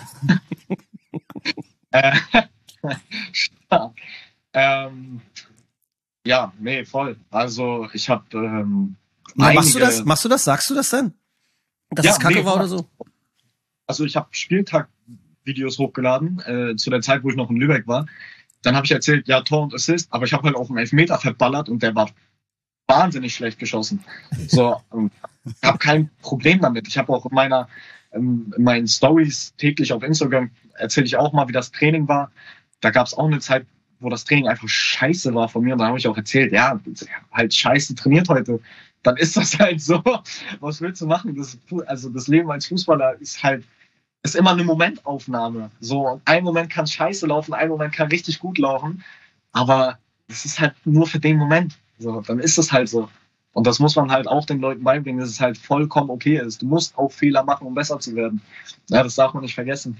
Speaker 5: äh, stark. Ähm, ja, nee, voll. Also ich habe ähm,
Speaker 4: ja, machst du das? Machst du das? Sagst du das denn? Dass
Speaker 5: ja,
Speaker 4: es kacke
Speaker 5: nee,
Speaker 4: war oder so?
Speaker 5: Also ich habe Spieltag-Videos hochgeladen, äh, zu der Zeit, wo ich noch in Lübeck war. Dann habe ich erzählt, ja, Tor und Assist, aber ich habe halt auch einen Elfmeter verballert und der war wahnsinnig schlecht geschossen. So, ich habe kein Problem damit. Ich habe auch in meiner ähm, in meinen Stories täglich auf Instagram erzähle ich auch mal, wie das Training war. Da gab es auch eine Zeit, wo das Training einfach scheiße war von mir. Und dann habe ich auch erzählt, ja, halt scheiße trainiert heute. Dann ist das halt so. Was willst du machen? Das, also das Leben als Fußballer ist halt, ist immer eine Momentaufnahme. So, ein Moment kann scheiße laufen, ein Moment kann richtig gut laufen. Aber das ist halt nur für den Moment. So, dann ist es halt so. Und das muss man halt auch den Leuten beibringen, dass es halt vollkommen okay ist. Du musst auch Fehler machen, um besser zu werden. Ja, das darf man nicht vergessen.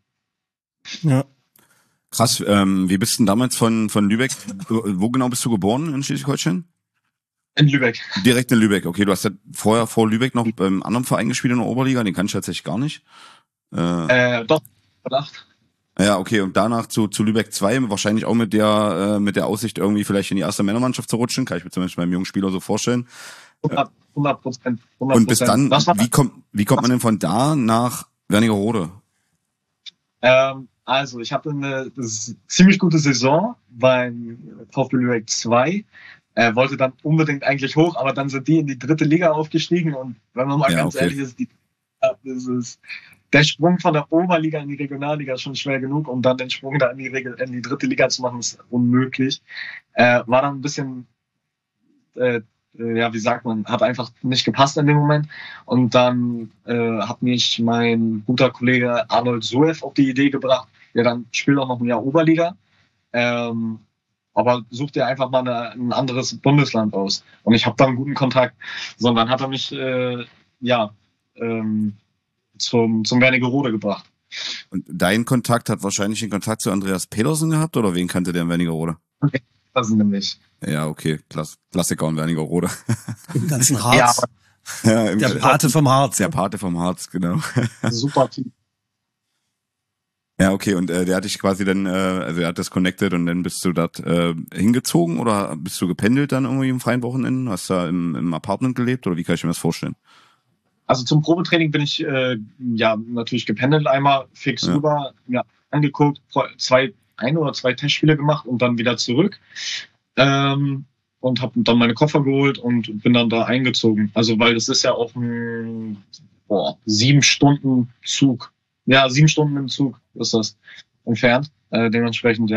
Speaker 4: Ja.
Speaker 6: Krass, ähm, wie bist du denn damals von, von Lübeck, wo genau bist du geboren in Schleswig-Holstein?
Speaker 5: In Lübeck.
Speaker 6: Direkt in Lübeck, okay, du hast ja vorher vor Lübeck noch beim anderen Verein gespielt in der Oberliga, den kannte ich tatsächlich gar nicht.
Speaker 5: Äh, äh doch, verdacht.
Speaker 6: Ja, okay, und danach zu, zu Lübeck zwei, wahrscheinlich auch mit der, äh, mit der Aussicht irgendwie vielleicht in die erste Männermannschaft zu rutschen, kann ich mir zum Beispiel beim jungen Spieler so vorstellen.
Speaker 5: hundert Prozent.
Speaker 6: Und bis dann, wie kommt, wie kommt man denn von da nach Wernigerode?
Speaker 5: Ähm, Also, ich hatte eine ziemlich gute Saison beim VfB Lübeck zwei. Äh, wollte dann unbedingt eigentlich hoch, aber dann sind die in die dritte Liga aufgestiegen. Und wenn man mal
Speaker 6: ja,
Speaker 5: ganz
Speaker 6: okay.
Speaker 5: ehrlich ist, die, das ist, der Sprung von der Oberliga in die Regionalliga ist schon schwer genug. Und dann den Sprung da in die, Regel, in die dritte Liga zu machen, ist unmöglich. Äh, war dann ein bisschen, äh, ja, wie sagt man, hat einfach nicht gepasst in dem Moment. Und dann äh, hat mich mein guter Kollege Arnold Soev auf die Idee gebracht, ja, dann spiel doch noch ein Jahr Oberliga, ähm, aber such dir einfach mal eine, ein anderes Bundesland aus. Und ich habe da einen guten Kontakt. So, und dann hat er mich äh, ja ähm, zum, zum Wernigerode gebracht.
Speaker 6: Und dein Kontakt hat wahrscheinlich den Kontakt zu Andreas Pedersen gehabt, oder wen kannte der in Wernigerode?
Speaker 5: Okay, das sind nämlich.
Speaker 6: Ja, okay, Klass, Klassiker in Wernigerode.
Speaker 4: Im ganzen Harz.
Speaker 5: Ja,
Speaker 6: ja, im
Speaker 4: der Pate vom Harz.
Speaker 6: Der Pate vom Harz, genau.
Speaker 5: Super Team.
Speaker 6: Ja, okay, und äh, der hat dich quasi dann, äh, also er hat das connected und dann bist du dort äh, hingezogen oder bist du gependelt dann irgendwie im freien Wochenende? Hast du da im, im Apartment gelebt oder wie kann ich mir das vorstellen?
Speaker 5: Also zum Probetraining bin ich äh, ja natürlich gependelt, einmal fix
Speaker 6: Ja.
Speaker 5: rüber, ja, angeguckt, zwei, ein oder zwei Testspiele gemacht und dann wieder zurück. Ähm, und habe dann meine Koffer geholt und bin dann da eingezogen. Also weil das ist ja auch ein boah, sieben Stunden Zug. Ja, sieben Stunden im Zug ist das entfernt. Äh, dementsprechend, ja,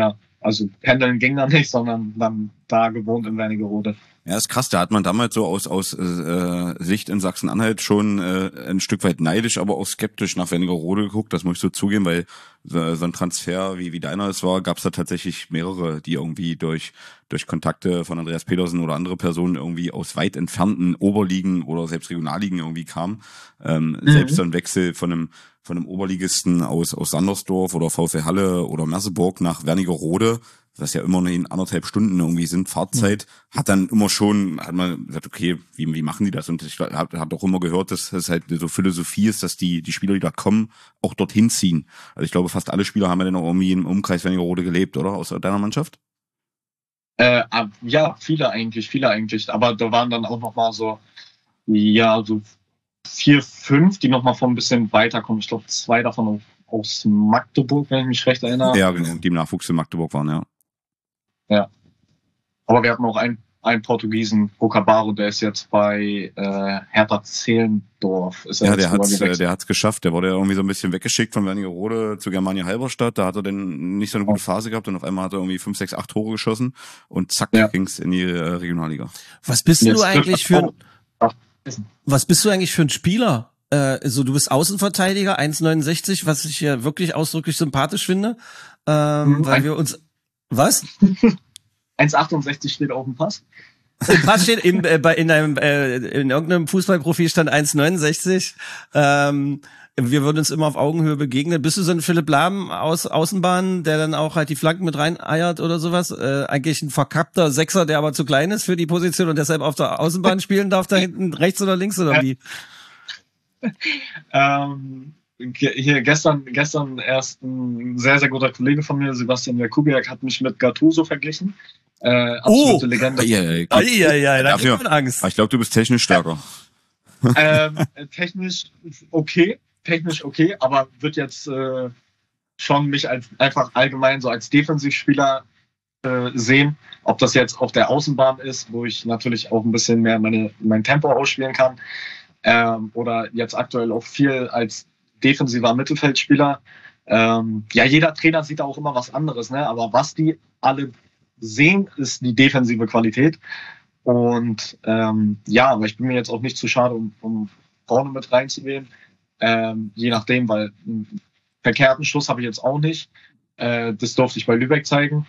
Speaker 5: also pendeln ging dann nicht, sondern dann da gewohnt in Wernigerode.
Speaker 6: Ja, ist krass. Da hat man damals so aus aus äh, Sicht in Sachsen-Anhalt schon äh, ein Stück weit neidisch, aber auch skeptisch nach Wernigerode geguckt. Das muss ich so zugeben, weil so, so ein Transfer wie wie deiner es war, gab es da tatsächlich mehrere, die irgendwie durch durch Kontakte von Andreas Petersen oder andere Personen irgendwie aus weit entfernten Oberligen oder selbst Regionalligen irgendwie kamen. Ähm, mhm. Selbst so ein Wechsel von einem von einem Oberligisten aus aus Sandersdorf oder VfL Halle oder Merseburg nach Wernigerode, was ja immer in anderthalb Stunden irgendwie sind, Fahrzeit, mhm. hat dann immer schon, hat man gesagt, okay, wie, wie machen die das? Und ich habe hab auch immer gehört, dass das halt so Philosophie ist, dass die die Spieler, die da kommen, auch dorthin ziehen. Also ich glaube, fast alle Spieler haben ja dann auch irgendwie im Umkreis Wernigerode gelebt, oder? Aus deiner Mannschaft?
Speaker 5: Äh, ja, viele eigentlich, viele eigentlich. Aber da waren dann auch noch mal so, ja, so vier, fünf, die noch mal von ein bisschen weiterkommen. Ich glaube, zwei davon aus Magdeburg, wenn ich mich recht erinnere.
Speaker 6: Ja, genau, die im Nachwuchs in Magdeburg waren, ja.
Speaker 5: Ja. Aber wir hatten auch einen, einen Portugiesen, Rocabaro, der ist jetzt bei äh, Hertha Zehlendorf. Ist er
Speaker 6: ja, der hat's, äh, der hat's geschafft. Der wurde ja irgendwie so ein bisschen weggeschickt von Wernigerode zu Germania Halberstadt. Da hat er dann nicht so eine gute Phase gehabt und auf einmal hat er irgendwie fünf, sechs, acht Tore geschossen und zack, ja. ging's in die äh, Regionalliga.
Speaker 4: Was bist jetzt du eigentlich für ein, was bist du eigentlich für ein Spieler? Äh, also du bist Außenverteidiger, eins Komma neunundsechzig, was ich ja wirklich ausdrücklich sympathisch finde, ähm, mhm, weil wir uns was?
Speaker 5: eins Komma achtundsechzig steht auf dem Pass.
Speaker 4: Im Pass steht in, äh, bei, in einem äh, in irgendeinem Fußballprofil stand eins Komma neunundsechzig. Ähm, wir würden uns immer auf Augenhöhe begegnen. Bist du so ein Philipp Lahm aus Außenbahn, der dann auch halt die Flanken mit rein eiert oder sowas? Äh, eigentlich ein verkappter Sechser, der aber zu klein ist für die Position und deshalb auf der Außenbahn spielen darf, da hinten rechts oder links oder wie?
Speaker 5: ähm, hier gestern gestern erst ein sehr, sehr guter Kollege von mir, Sebastian Jakubiak, hat mich mit Gattuso verglichen. Äh, absolute
Speaker 4: oh.
Speaker 5: Legende.
Speaker 6: Ja, ja,
Speaker 4: ja, ja, ja, da
Speaker 6: kriegt man Angst. Ich glaube, du bist technisch stärker.
Speaker 5: ähm, technisch okay, technisch okay, aber wird jetzt äh, schon mich als einfach allgemein so als Defensivspieler äh, sehen. Ob das jetzt auf der Außenbahn ist, wo ich natürlich auch ein bisschen mehr meine, mein Tempo ausspielen kann, ähm, oder jetzt aktuell auch viel als defensiver Mittelfeldspieler. Ähm, ja, jeder Trainer sieht da auch immer was anderes, ne? Aber was die alle sehen, ist die defensive Qualität. Und ähm, ja, aber ich bin mir jetzt auch nicht zu schade, um, um vorne mit reinzunehmen. Ähm, je nachdem, weil einen verkehrten Schuss habe ich jetzt auch nicht. Äh, das durfte ich bei Lübeck zeigen.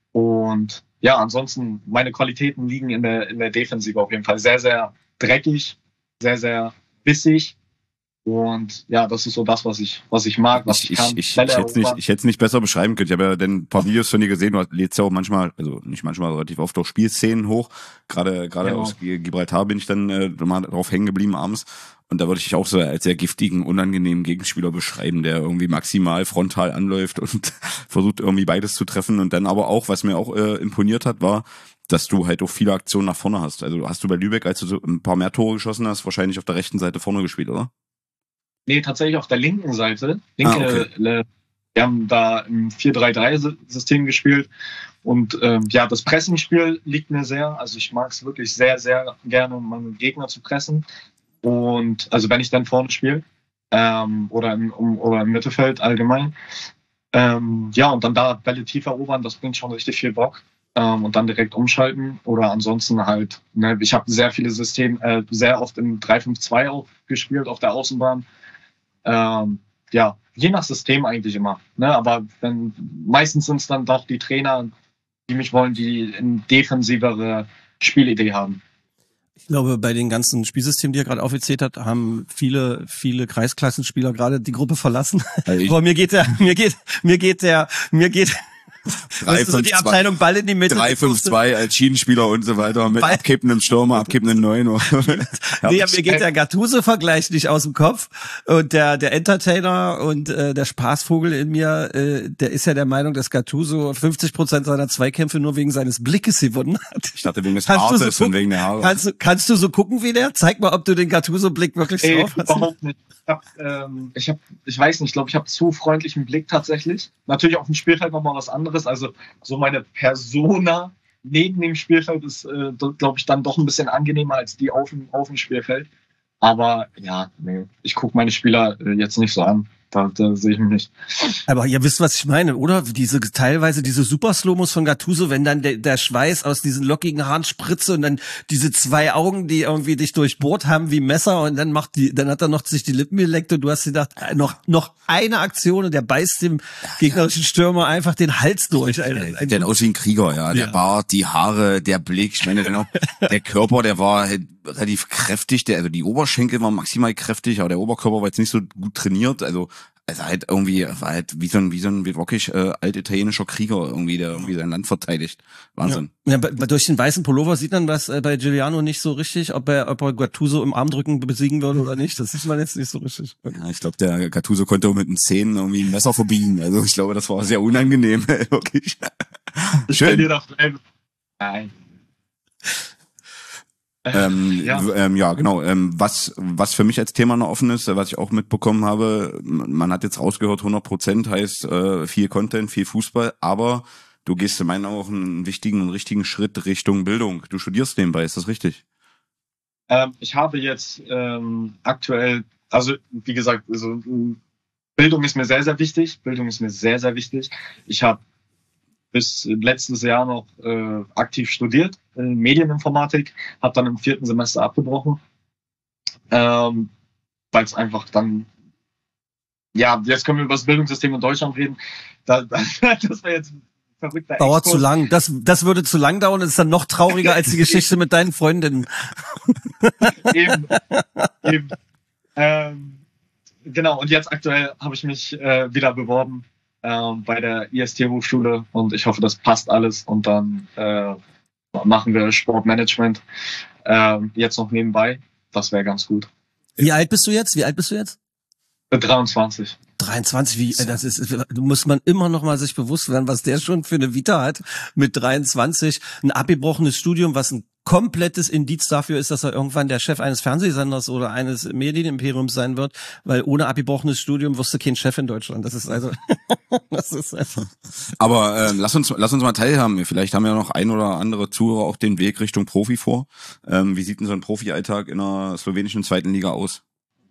Speaker 5: Und ja, ansonsten, meine Qualitäten liegen in der, in der Defensive auf jeden Fall. Sehr, sehr dreckig, sehr, sehr bissig. Und ja, das ist so das, was ich, was ich mag, was ich, ich kann.
Speaker 6: Ich, ich, ich hätte es nicht, ich hätte es nicht besser beschreiben können. Ich habe ja dann ein paar Videos von dir gesehen. Du lädst ja auch manchmal, also nicht manchmal, relativ oft auch Spielszenen hoch. Gerade, gerade genau. aus Gibraltar bin ich dann äh, mal drauf hängen geblieben abends. Und da würde ich dich auch so als sehr giftigen, unangenehmen Gegenspieler beschreiben, der irgendwie maximal frontal anläuft und versucht irgendwie beides zu treffen. Und dann aber auch, was mir auch äh, imponiert hat, war, dass du halt auch viele Aktionen nach vorne hast. Also hast du bei Lübeck, als du so ein paar mehr Tore geschossen hast, wahrscheinlich auf der rechten Seite vorne gespielt, oder?
Speaker 5: Nee, tatsächlich auf der linken Seite. Linke, ah, okay. äh, wir haben da im vier drei drei System gespielt. Und ähm, ja, das Pressingspiel liegt mir sehr. Also ich mag es wirklich sehr, sehr gerne, meinen Gegner zu pressen. Und also wenn ich dann vorne spiele ähm, oder, im, um, oder im Mittelfeld allgemein. Ähm, ja, und dann da Bälle tief erobern, das bringt schon richtig viel Bock. Ähm, und dann direkt umschalten. Oder ansonsten halt, ne, ich habe sehr viele Systeme, äh, sehr oft im drei fünf zwei auch gespielt auf der Außenbahn. Ähm, ja, je nach System eigentlich immer. Ne? Aber wenn, meistens sind es dann doch die Trainer, die mich wollen, die eine defensivere Spielidee haben.
Speaker 4: Ich glaube, bei den ganzen Spielsystemen, die er gerade aufgezählt hat, haben viele, viele Kreisklassenspieler gerade die Gruppe verlassen. Also aber mir geht der, mir geht, mir geht der, mir geht
Speaker 6: drei,
Speaker 4: so die Abteilung Ball in die Mitte.
Speaker 6: drei fünf zwei als Schienenspieler und so weiter, mit Ball. abkippendem Stürmer, abkippendem Neun.
Speaker 4: Nee, mir geht der Gattuso-Vergleich nicht aus dem Kopf. Und der der Entertainer und äh, der Spaßvogel in mir, äh, der ist ja der Meinung, dass Gattuso fünfzig Prozent seiner Zweikämpfe nur wegen seines Blickes gewonnen hat.
Speaker 6: Ich dachte, wegen des Bartes so und wegen der Haare.
Speaker 4: Kannst du, kannst du so gucken wie der? Zeig mal, ob du den Gattuso-Blick wirklich
Speaker 5: Ey,
Speaker 4: drauf hast.
Speaker 5: Überhaupt nicht. Ich hab, ähm, ich hab, ich weiß nicht, ich glaube, ich habe zu freundlichen Blick tatsächlich. Natürlich auf dem Spielfeld nochmal was anderes. Also so meine Persona neben dem Spielfeld ist, äh, glaube ich, dann doch ein bisschen angenehmer als die auf dem, auf dem Spielfeld. Aber ja, nee, ich gucke meine Spieler äh, jetzt nicht so an. Da, da sehe ich mich nicht.
Speaker 4: Aber ihr wisst, was ich meine, oder? Diese teilweise diese Super Slomos von Gattuso, wenn dann der, der Schweiß aus diesen lockigen Haaren spritzt und dann diese zwei Augen, die irgendwie dich durchbohrt haben wie Messer und dann macht die, dann hat er noch sich die Lippen geleckt und du hast gedacht, noch noch eine Aktion und der beißt dem gegnerischen Stürmer einfach den Hals durch.
Speaker 6: Der sieht dann aus wie ein Krieger, ja. Der
Speaker 4: Ja.
Speaker 6: Bart, die Haare, der Blick, ich meine, genau, der Körper, der war halt relativ kräftig, der, also die Oberschenkel waren maximal kräftig, aber der Oberkörper war jetzt nicht so gut trainiert, also also halt irgendwie, war halt wie so ein, wie so ein wie wirklich äh, altitalienischer Krieger irgendwie, der irgendwie sein Land verteidigt. Wahnsinn.
Speaker 4: Ja, ja, bei- durch den weißen Pullover sieht man das äh, bei Giuliano nicht so richtig, ob er, ob er Gattuso im Armdrücken besiegen würde oder nicht. Das sieht man jetzt nicht so richtig.
Speaker 6: Ja, ich glaube, der Gattuso konnte auch mit den Zähnen irgendwie ein Messer verbiegen. Also ich glaube, das war sehr unangenehm, wirklich.
Speaker 5: Ich stell dir
Speaker 6: Schön.
Speaker 5: doch ein. Nein.
Speaker 6: Ähm,
Speaker 5: Ja.
Speaker 6: ja. Ähm, ja, genau. Ähm, was was für mich als Thema noch offen ist, äh, was ich auch mitbekommen habe, man hat jetzt rausgehört, hundert Prozent heißt äh, viel Content, viel Fußball, aber du gehst in meinen Augen auch einen wichtigen und richtigen Schritt Richtung Bildung. Du studierst nebenbei, ist das richtig?
Speaker 5: Ähm, ich habe jetzt ähm, aktuell, also wie gesagt, also, m, Bildung ist mir sehr, sehr wichtig. Bildung ist mir sehr, sehr wichtig. Ich habe bis letztes Jahr noch äh, aktiv studiert, äh, Medieninformatik, habe dann im vierten Semester abgebrochen, ähm, weil es einfach dann, ja, jetzt können wir über das Bildungssystem in Deutschland reden. Da, das wäre jetzt ein verrückter
Speaker 4: Dauert
Speaker 5: Exkurs.
Speaker 4: zu lang. Das, das würde zu lang dauern. Das ist dann noch trauriger als die Geschichte mit deinen Freundinnen.
Speaker 5: Eben, eben. Ähm, genau, und jetzt aktuell habe ich mich äh, wieder beworben ähm, bei der I S T-Hochschule und ich hoffe, das passt alles und dann äh, machen wir Sportmanagement ähm, jetzt noch nebenbei. Das wäre ganz gut.
Speaker 4: Wie alt bist du jetzt? Wie alt bist du jetzt?
Speaker 5: Äh, dreiundzwanzig.
Speaker 4: dreiundzwanzig, wie, das ist, muss man immer noch mal sich bewusst werden, was der schon für eine Vita hat mit dreiundzwanzig. Ein abgebrochenes Studium, was ein komplettes Indiz dafür ist, dass er irgendwann der Chef eines Fernsehsenders oder eines Medienimperiums sein wird, weil ohne abgebrochenes Studium wirst du kein Chef in Deutschland. Das ist also, das ist einfach.
Speaker 6: Aber äh, lass uns lass uns mal teilhaben. Vielleicht haben ja noch ein oder andere Zuhörer auch den Weg Richtung Profi vor. Ähm, wie sieht denn so ein Profi-Alltag in der slowenischen zweiten Liga aus?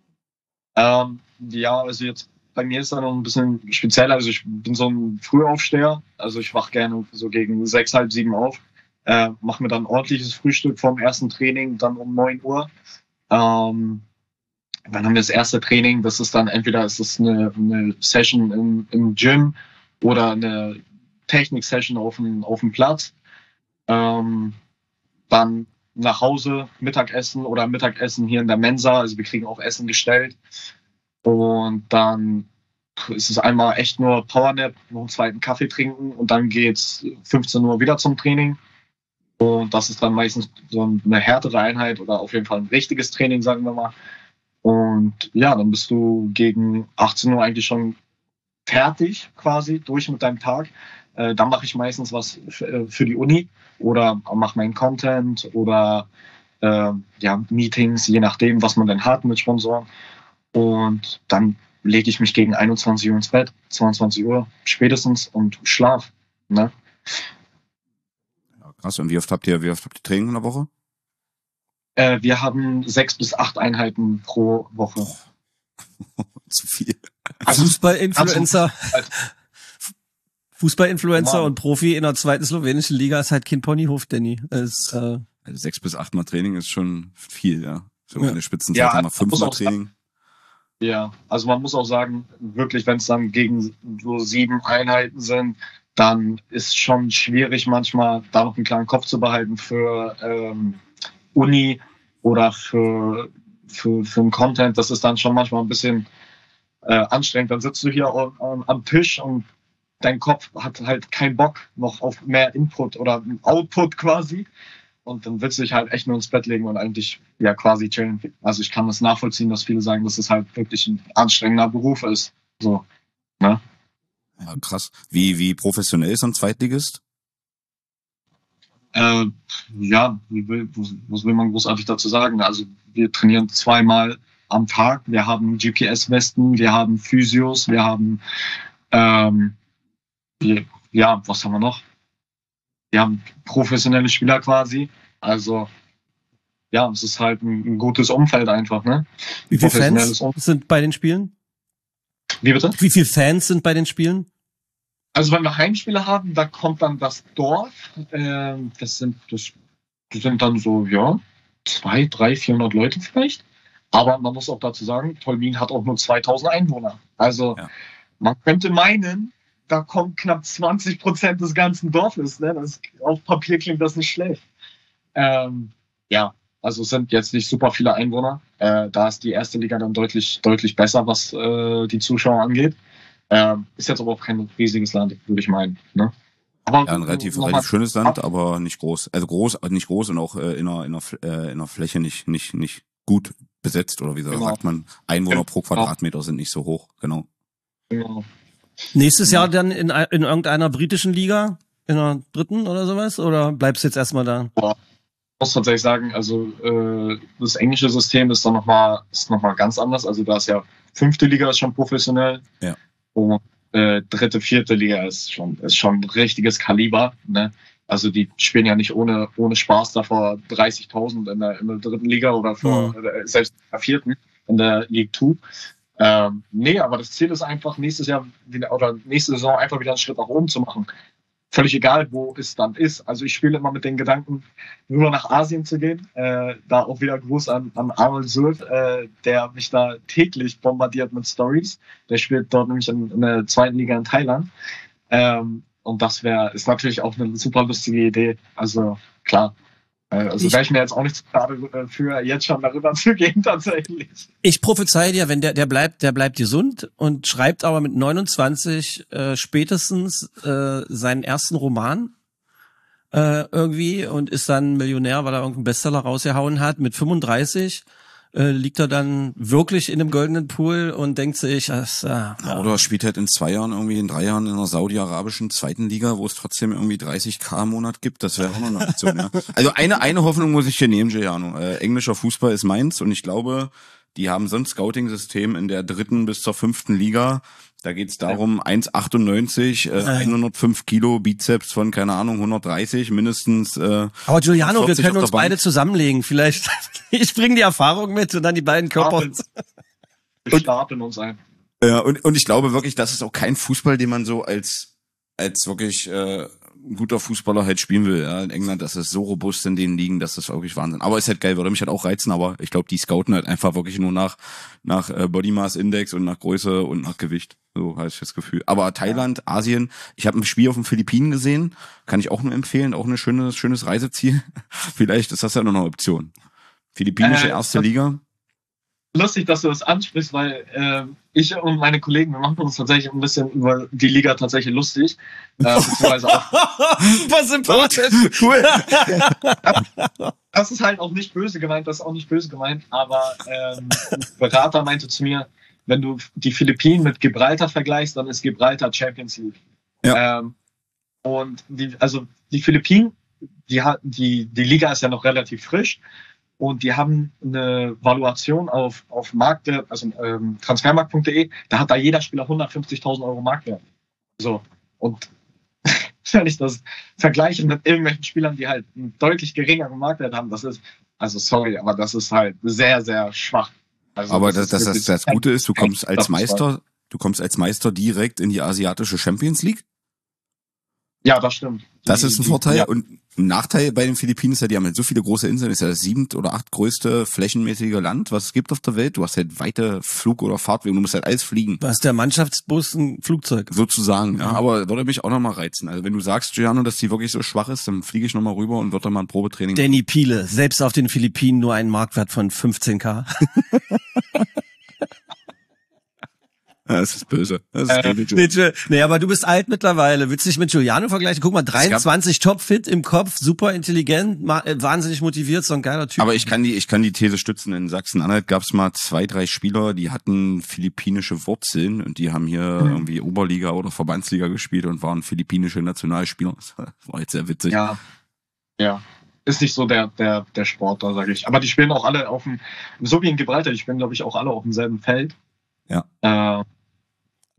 Speaker 5: Ähm, ja, also jetzt bei mir ist das noch ein bisschen spezieller. Also ich bin so ein Frühaufsteher. Also ich wach gerne so gegen sechs, halb sieben auf. Äh, mache mir dann ordentliches Frühstück vom ersten Training, dann um neun Uhr. Ähm, dann haben wir das erste Training. Das ist dann entweder ist es eine, eine Session im, im Gym oder eine Technik-Session auf dem, auf dem Platz. Ähm, dann nach Hause, Mittagessen oder Mittagessen hier in der Mensa. Also wir kriegen auch Essen gestellt. Und dann ist es einmal echt nur Powernap, noch einen zweiten Kaffee trinken und dann geht's fünfzehn Uhr wieder zum Training. Und das ist dann meistens so eine härtere Einheit oder auf jeden Fall ein richtiges Training, sagen wir mal. Und ja, dann bist du gegen achtzehn Uhr eigentlich schon fertig quasi, durch mit deinem Tag. Äh, dann mache ich meistens was f- für die Uni oder mache meinen Content oder äh, ja, Meetings, je nachdem, was man denn hat mit Sponsoren. Und dann lege ich mich gegen einundzwanzig Uhr ins Bett, zweiundzwanzig Uhr spätestens und schlaf. Ne?
Speaker 6: Ja, krass. Und wie oft habt ihr, wie oft habt ihr Training in der Woche?
Speaker 5: Äh, wir haben sechs bis acht Einheiten pro Woche.
Speaker 6: Zu viel.
Speaker 5: Also,
Speaker 4: Fußballinfluencer, Fußballinfluencer
Speaker 5: Mann.
Speaker 4: und Profi in der zweiten slowenischen Liga ist halt kein Ponyhof, Danny. Es, äh,
Speaker 6: Also sechs bis acht Mal Training ist schon viel, ja. So
Speaker 4: Ja.
Speaker 6: eine Spitzenzeit
Speaker 5: Ja,
Speaker 6: haben wir
Speaker 5: also muss
Speaker 6: fünfmal
Speaker 5: auch
Speaker 6: Training.
Speaker 5: Ja, also man muss auch sagen, wirklich, wenn es dann gegen so sieben Einheiten sind, dann ist schon schwierig manchmal da noch einen klaren Kopf zu behalten für ähm, Uni oder für, für, für einen Content. Das ist dann schon manchmal ein bisschen äh, anstrengend. Dann sitzt du hier am, am Tisch und dein Kopf hat halt keinen Bock noch auf mehr Input oder Output quasi. Und dann willst du dich halt echt nur ins Bett legen und eigentlich ja quasi chillen. Also ich kann das nachvollziehen, dass viele sagen, dass es halt wirklich ein anstrengender Beruf ist. So, ne?
Speaker 6: Ja, krass. Wie, wie professionell ist ein Zweitligist?
Speaker 5: Äh, ja, wie will, was, was will man großartig dazu sagen? Also wir trainieren zweimal am Tag. Wir haben G P S-Westen, wir haben Physios, wir haben ähm, wir, ja, was haben wir noch? Wir haben professionelle Spieler quasi. Also ja, es ist halt ein, ein gutes Umfeld einfach, ne?
Speaker 4: wie viele
Speaker 5: Professionelles
Speaker 4: Fans sind bei den Spielen?
Speaker 5: Wie bitte?
Speaker 4: Wie viele Fans sind bei den Spielen?
Speaker 5: Also wenn wir Heimspiele haben, da kommt dann das Dorf. Äh, das sind das, das sind dann so, ja, zwei, drei, vierhundert Leute vielleicht. Aber man muss auch dazu sagen, Tolmin hat auch nur zweitausend Einwohner. Also ja. Man könnte meinen, da kommt knapp zwanzig Prozent des ganzen Dorfes. Ne? Das, auf Papier klingt das nicht schlecht. Ähm, ja, also es sind jetzt nicht super viele Einwohner. Äh, da ist die erste Liga dann deutlich, deutlich besser, was äh, die Zuschauer angeht. Ähm, ist jetzt aber auch kein riesiges Land, würde ich meinen. Ne? Aber
Speaker 6: ja, ein relativ, relativ schönes Land, aber nicht groß. Also groß, nicht groß und auch äh, in einer, in einer, äh, in einer Fläche nicht, nicht, nicht gut besetzt. Oder wie so genau. sagt man, Einwohner pro Quadratmeter sind nicht so hoch. Genau.
Speaker 5: Genau.
Speaker 4: Nächstes Jahr dann in, in irgendeiner britischen Liga? In der dritten oder sowas? Oder bleibst du jetzt erstmal da?
Speaker 5: Ja, ich muss tatsächlich sagen, also äh, das englische System ist dann nochmal noch mal ganz anders. Also da ist ja fünfte Liga ist schon professionell.
Speaker 6: Ja.
Speaker 5: Und äh, dritte, vierte Liga ist schon, ist schon ein richtiges Kaliber. Ne? Also die spielen ja nicht ohne, ohne Spaß da vor dreißigtausend in der, in der dritten Liga oder vor, mhm. äh, selbst in der vierten, in der League zwei. Ähm, nee, aber das Ziel ist einfach, nächstes Jahr wieder, oder nächste Saison einfach wieder einen Schritt nach oben zu machen. Völlig egal, wo es dann ist. Also ich spiele immer mit den Gedanken, rüber nach Asien zu gehen. Äh, da auch wieder Gruß an, an Arnold Surf, äh, der mich da täglich bombardiert mit Stories. Der spielt dort nämlich in, in der zweiten Liga in Thailand. Ähm, und das wäre, ist natürlich auch eine super lustige Idee. Also klar. Also wäre ich mir jetzt auch nicht zu schade für, jetzt schon darüber zu gehen, tatsächlich.
Speaker 4: Ich prophezeie dir, wenn der, der bleibt, der bleibt gesund und schreibt aber mit neunundzwanzig äh, spätestens äh, seinen ersten Roman äh, irgendwie und ist dann Millionär, weil er irgendeinen Bestseller rausgehauen hat. Mit fünfunddreißig äh, liegt er dann wirklich in einem goldenen Pool und denkt sich, ach, ja.
Speaker 6: Oder spielt halt in zwei Jahren irgendwie, in drei Jahren in einer saudi-arabischen zweiten Liga, wo es trotzdem irgendwie dreißig K im Monat gibt. Das wäre auch noch eine Option, ja. Also eine, eine Hoffnung muss ich hier nehmen, Giuliano. Äh, englischer Fußball ist meins und ich glaube, die haben so ein Scouting-System in der dritten bis zur fünften Liga. Da geht's darum, eins Komma achtundneunzig, äh, hundertfünf Kilo Bizeps von, keine Ahnung, hundertdreißig, mindestens. Äh,
Speaker 4: Aber Giuliano, wir können uns beide zusammenlegen. Vielleicht, ich bringe die Erfahrung mit und dann die beiden Körper.
Speaker 5: Wir stapeln uns ein.
Speaker 6: Ja, und, und ich glaube wirklich, das ist auch kein Fußball, den man so als, als wirklich äh, ein guter Fußballer halt spielen will. Ja, in England, das ist so robust in den Ligen, das ist wirklich Wahnsinn. Aber ist halt geil, würde mich halt auch reizen, aber ich glaube, die scouten halt einfach wirklich nur nach, nach äh, Body Mass Index und nach Größe und nach Gewicht. So habe ich das Gefühl. Aber Thailand, Asien, ich habe ein Spiel auf den Philippinen gesehen, kann ich auch nur empfehlen, auch ein schönes, schönes Reiseziel. Vielleicht ist das ja noch eine Option. Philippinische äh, erste Liga.
Speaker 5: Lustig, dass du das ansprichst, weil äh, ich und meine Kollegen, wir machen uns tatsächlich ein bisschen über die Liga tatsächlich lustig. Äh, beziehungsweise auch
Speaker 4: was sympathisch.
Speaker 6: Cool.
Speaker 5: Das ist halt auch nicht böse gemeint, das ist auch nicht böse gemeint, aber ähm, ein Berater meinte zu mir, wenn du die Philippinen mit Gibraltar vergleichst, dann ist Gibraltar Champions League.
Speaker 6: Ja.
Speaker 5: Ähm, und die, also die Philippinen, die, die, die Liga ist ja noch relativ frisch. Und die haben eine Valuation auf, auf Markt, also ähm, transfermarkt punkt de, da hat da jeder Spieler hundertfünfzigtausend Euro Marktwert. So. Und wenn ich das vergleiche mit irgendwelchen Spielern, die halt einen deutlich geringeren Marktwert haben, das ist, also sorry, aber das ist halt sehr, sehr schwach. Also
Speaker 6: aber das, das, das, das Gute ist, du kommst als Meister, du kommst als Meister direkt in die asiatische Champions League.
Speaker 5: Ja, das stimmt.
Speaker 6: Das ist ein Vorteil.
Speaker 5: Ja.
Speaker 6: Und ein Nachteil bei den Philippinen ist ja, die haben halt so viele große Inseln, ist ja das siebent oder achtgrößte flächenmäßige Land, was es gibt auf der Welt. Du hast halt weite Flug- oder Fahrtwege, du musst halt alles fliegen.
Speaker 4: Da ist der Mannschaftsbus ein Flugzeug.
Speaker 6: Sozusagen, ja. Aber würde mich auch nochmal reizen. Also wenn du sagst, Giuliano, dass die wirklich so schwach ist, dann fliege ich nochmal rüber und würde dann mal ein Probetraining machen.
Speaker 4: Danny Piele, selbst auf den Philippinen nur einen Marktwert von fünfzehn K.
Speaker 6: Ja, das ist böse. Das ist
Speaker 4: äh, nee, nee, aber du bist alt mittlerweile. Willst du dich mit Giuliano vergleichen? Guck mal, dreiundzwanzig topfit im Kopf, super intelligent, ma- äh, wahnsinnig motiviert, so ein geiler Typ.
Speaker 6: Aber ich kann die, ich kann die These stützen. In Sachsen-Anhalt gab es mal zwei, drei Spieler, die hatten philippinische Wurzeln und die haben hier mhm. irgendwie Oberliga oder Verbandsliga gespielt und waren philippinische Nationalspieler. Das war jetzt sehr witzig.
Speaker 5: Ja, ja. Ist nicht so der, der, der Sport da, sage ich. Aber die spielen auch alle auf dem, so wie in Gibraltar, die spielen, glaube ich, auch alle auf demselben Feld.
Speaker 6: Ja.
Speaker 5: Äh,
Speaker 4: Genau.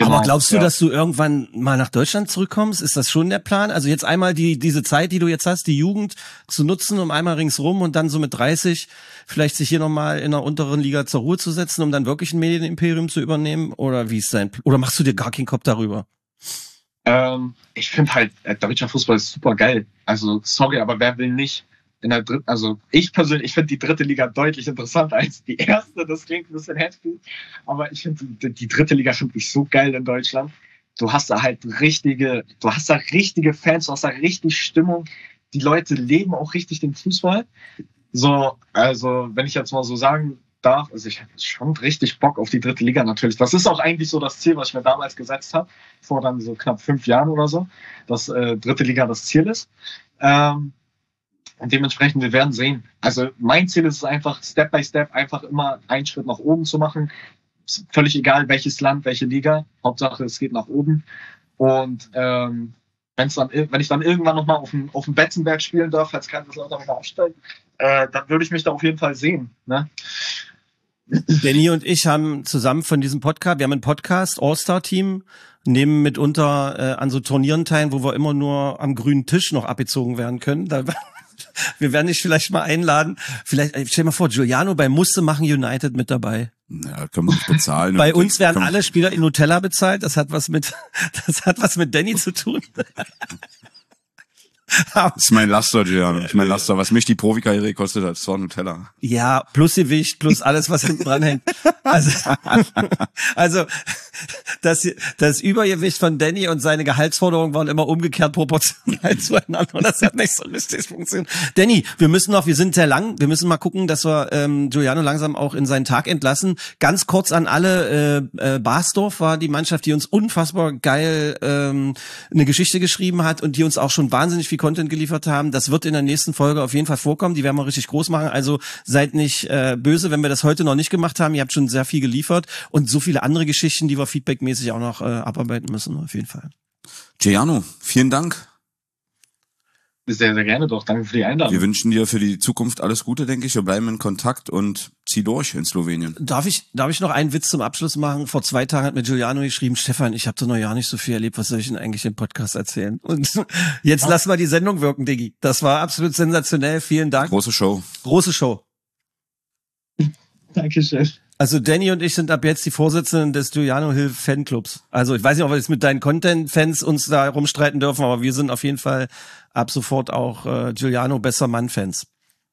Speaker 5: Genau,
Speaker 4: Aber glaubst du,
Speaker 5: ja.
Speaker 4: dass du irgendwann mal nach Deutschland zurückkommst? Ist das schon der Plan? Also jetzt einmal die diese Zeit, die du jetzt hast, die Jugend zu nutzen, um einmal ringsrum und dann so mit dreißig vielleicht sich hier nochmal in der unteren Liga zur Ruhe zu setzen, um dann wirklich ein Medienimperium zu übernehmen? Oder wie ist dein Pl- Oder machst du dir gar keinen Kopf darüber?
Speaker 5: Ähm, ich finde halt, äh, deutscher Fußball ist super geil. Also, sorry, aber wer will nicht in der dritten, also ich persönlich, ich finde die dritte Liga deutlich interessanter als die erste. Das klingt ein bisschen heftig, aber ich finde die, die dritte Liga finde ich so geil in Deutschland. Du hast da halt richtige, du hast da richtige Fans, du hast da richtig Stimmung. Die Leute leben auch richtig den Fußball. So, also, wenn ich jetzt mal so sagen darf, also ich habe schon richtig Bock auf die dritte Liga natürlich. Das ist auch eigentlich so das Ziel, was ich mir damals gesetzt habe, vor dann so knapp fünf Jahren oder so, dass äh, dritte Liga das Ziel ist. Ähm, und dementsprechend, wir werden sehen. Also mein Ziel ist es einfach, Step by Step, einfach immer einen Schritt nach oben zu machen. Ist völlig egal, welches Land, welche Liga. Hauptsache, es geht nach oben. Und ähm, wenn's dann, wenn ich dann irgendwann nochmal auf dem, auf dem Betzenberg spielen darf, als Kaiserslautern wieder aufsteigen, äh, dann würde ich mich da auf jeden Fall sehen. Ne?
Speaker 4: Danny und ich haben zusammen von diesem Podcast, wir haben einen Podcast, All-Star-Team, nehmen mitunter äh, an so Turnieren teil, wo wir immer nur am grünen Tisch noch abgezogen werden können. Da, wir werden dich vielleicht mal einladen. Vielleicht, stell dir mal vor, Giuliano bei Musste machen United mit dabei.
Speaker 6: Ja, können wir nicht bezahlen.
Speaker 4: Bei uns werden alle Spieler in Nutella bezahlt. Das hat was mit, das hat was mit Danny zu tun.
Speaker 6: Das ist mein Laster, Giuliano. Das ist mein Laster. Was mich die Profikarriere gekostet hat, das war Nutella.
Speaker 4: Ja, plus Gewicht, plus alles, was hinten dran hängt. Also, also das, das Übergewicht von Danny und seine Gehaltsforderungen waren immer umgekehrt proportional zueinander. Und das hat nicht so richtig funktioniert. Danny, wir müssen noch, wir sind sehr lang, wir müssen mal gucken, dass wir ähm, Giuliano langsam auch in seinen Tag entlassen. Ganz kurz an alle, äh, äh, Basdorf war die Mannschaft, die uns unfassbar geil ähm, eine Geschichte geschrieben hat und die uns auch schon wahnsinnig viel Content geliefert haben. Das wird in der nächsten Folge auf jeden Fall vorkommen. Die werden wir richtig groß machen. Also seid nicht äh, böse, wenn wir das heute noch nicht gemacht haben. Ihr habt schon sehr viel geliefert und so viele andere Geschichten, die wir feedbackmäßig auch noch äh, abarbeiten müssen. Auf jeden Fall.
Speaker 6: Giuliano, vielen Dank.
Speaker 5: Sehr, sehr gerne doch. Danke für die Einladung.
Speaker 6: Wir wünschen dir für die Zukunft alles Gute, denke ich. Wir bleiben in Kontakt und zieh durch in Slowenien.
Speaker 4: Darf ich, darf ich noch einen Witz zum Abschluss machen? Vor zwei Tagen hat mir Giuliano geschrieben, Stefan, ich habe da noch ja nicht so viel erlebt. Was soll ich denn eigentlich im Podcast erzählen? Und jetzt ja. Lass mal die Sendung wirken, Diggi. Das war absolut sensationell. Vielen Dank.
Speaker 6: Große Show.
Speaker 4: Große Show.
Speaker 5: Dankeschön.
Speaker 4: Also Danny und ich sind ab jetzt die Vorsitzenden des Giuliano Hill Fanclubs. Also ich weiß nicht, ob wir jetzt mit deinen Content-Fans uns da rumstreiten dürfen, aber wir sind auf jeden Fall ab sofort auch äh, Giuliano Besser Mann-Fans.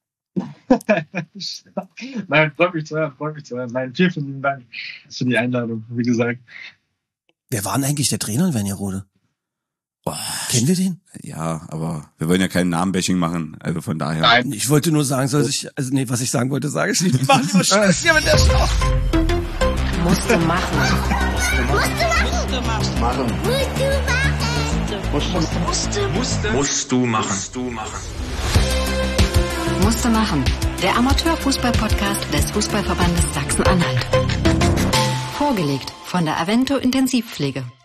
Speaker 5: Nein, freut mich zu hören, freut mich zu hören. Nein, vielen, vielen Dank für die Einladung, wie gesagt.
Speaker 4: Wer war denn eigentlich der Trainer in Wernigerode? Boah, kennen wir den?
Speaker 6: Ja, aber wir wollen ja keinen Namenbashing machen, also von daher.
Speaker 4: Nein, ich wollte nur sagen, soll ich, also nee, was ich sagen wollte, sage ich nicht. Mach nur Schluss hier mit der Show.
Speaker 1: Musste machen.
Speaker 2: Musste machen.
Speaker 3: Musste, musste, musste, musst du machen. Musst du machen.
Speaker 1: Musste machen. Der Amateurfußball-Podcast des Fußballverbandes Sachsen-Anhalt. Vorgelegt von der Avento Intensivpflege.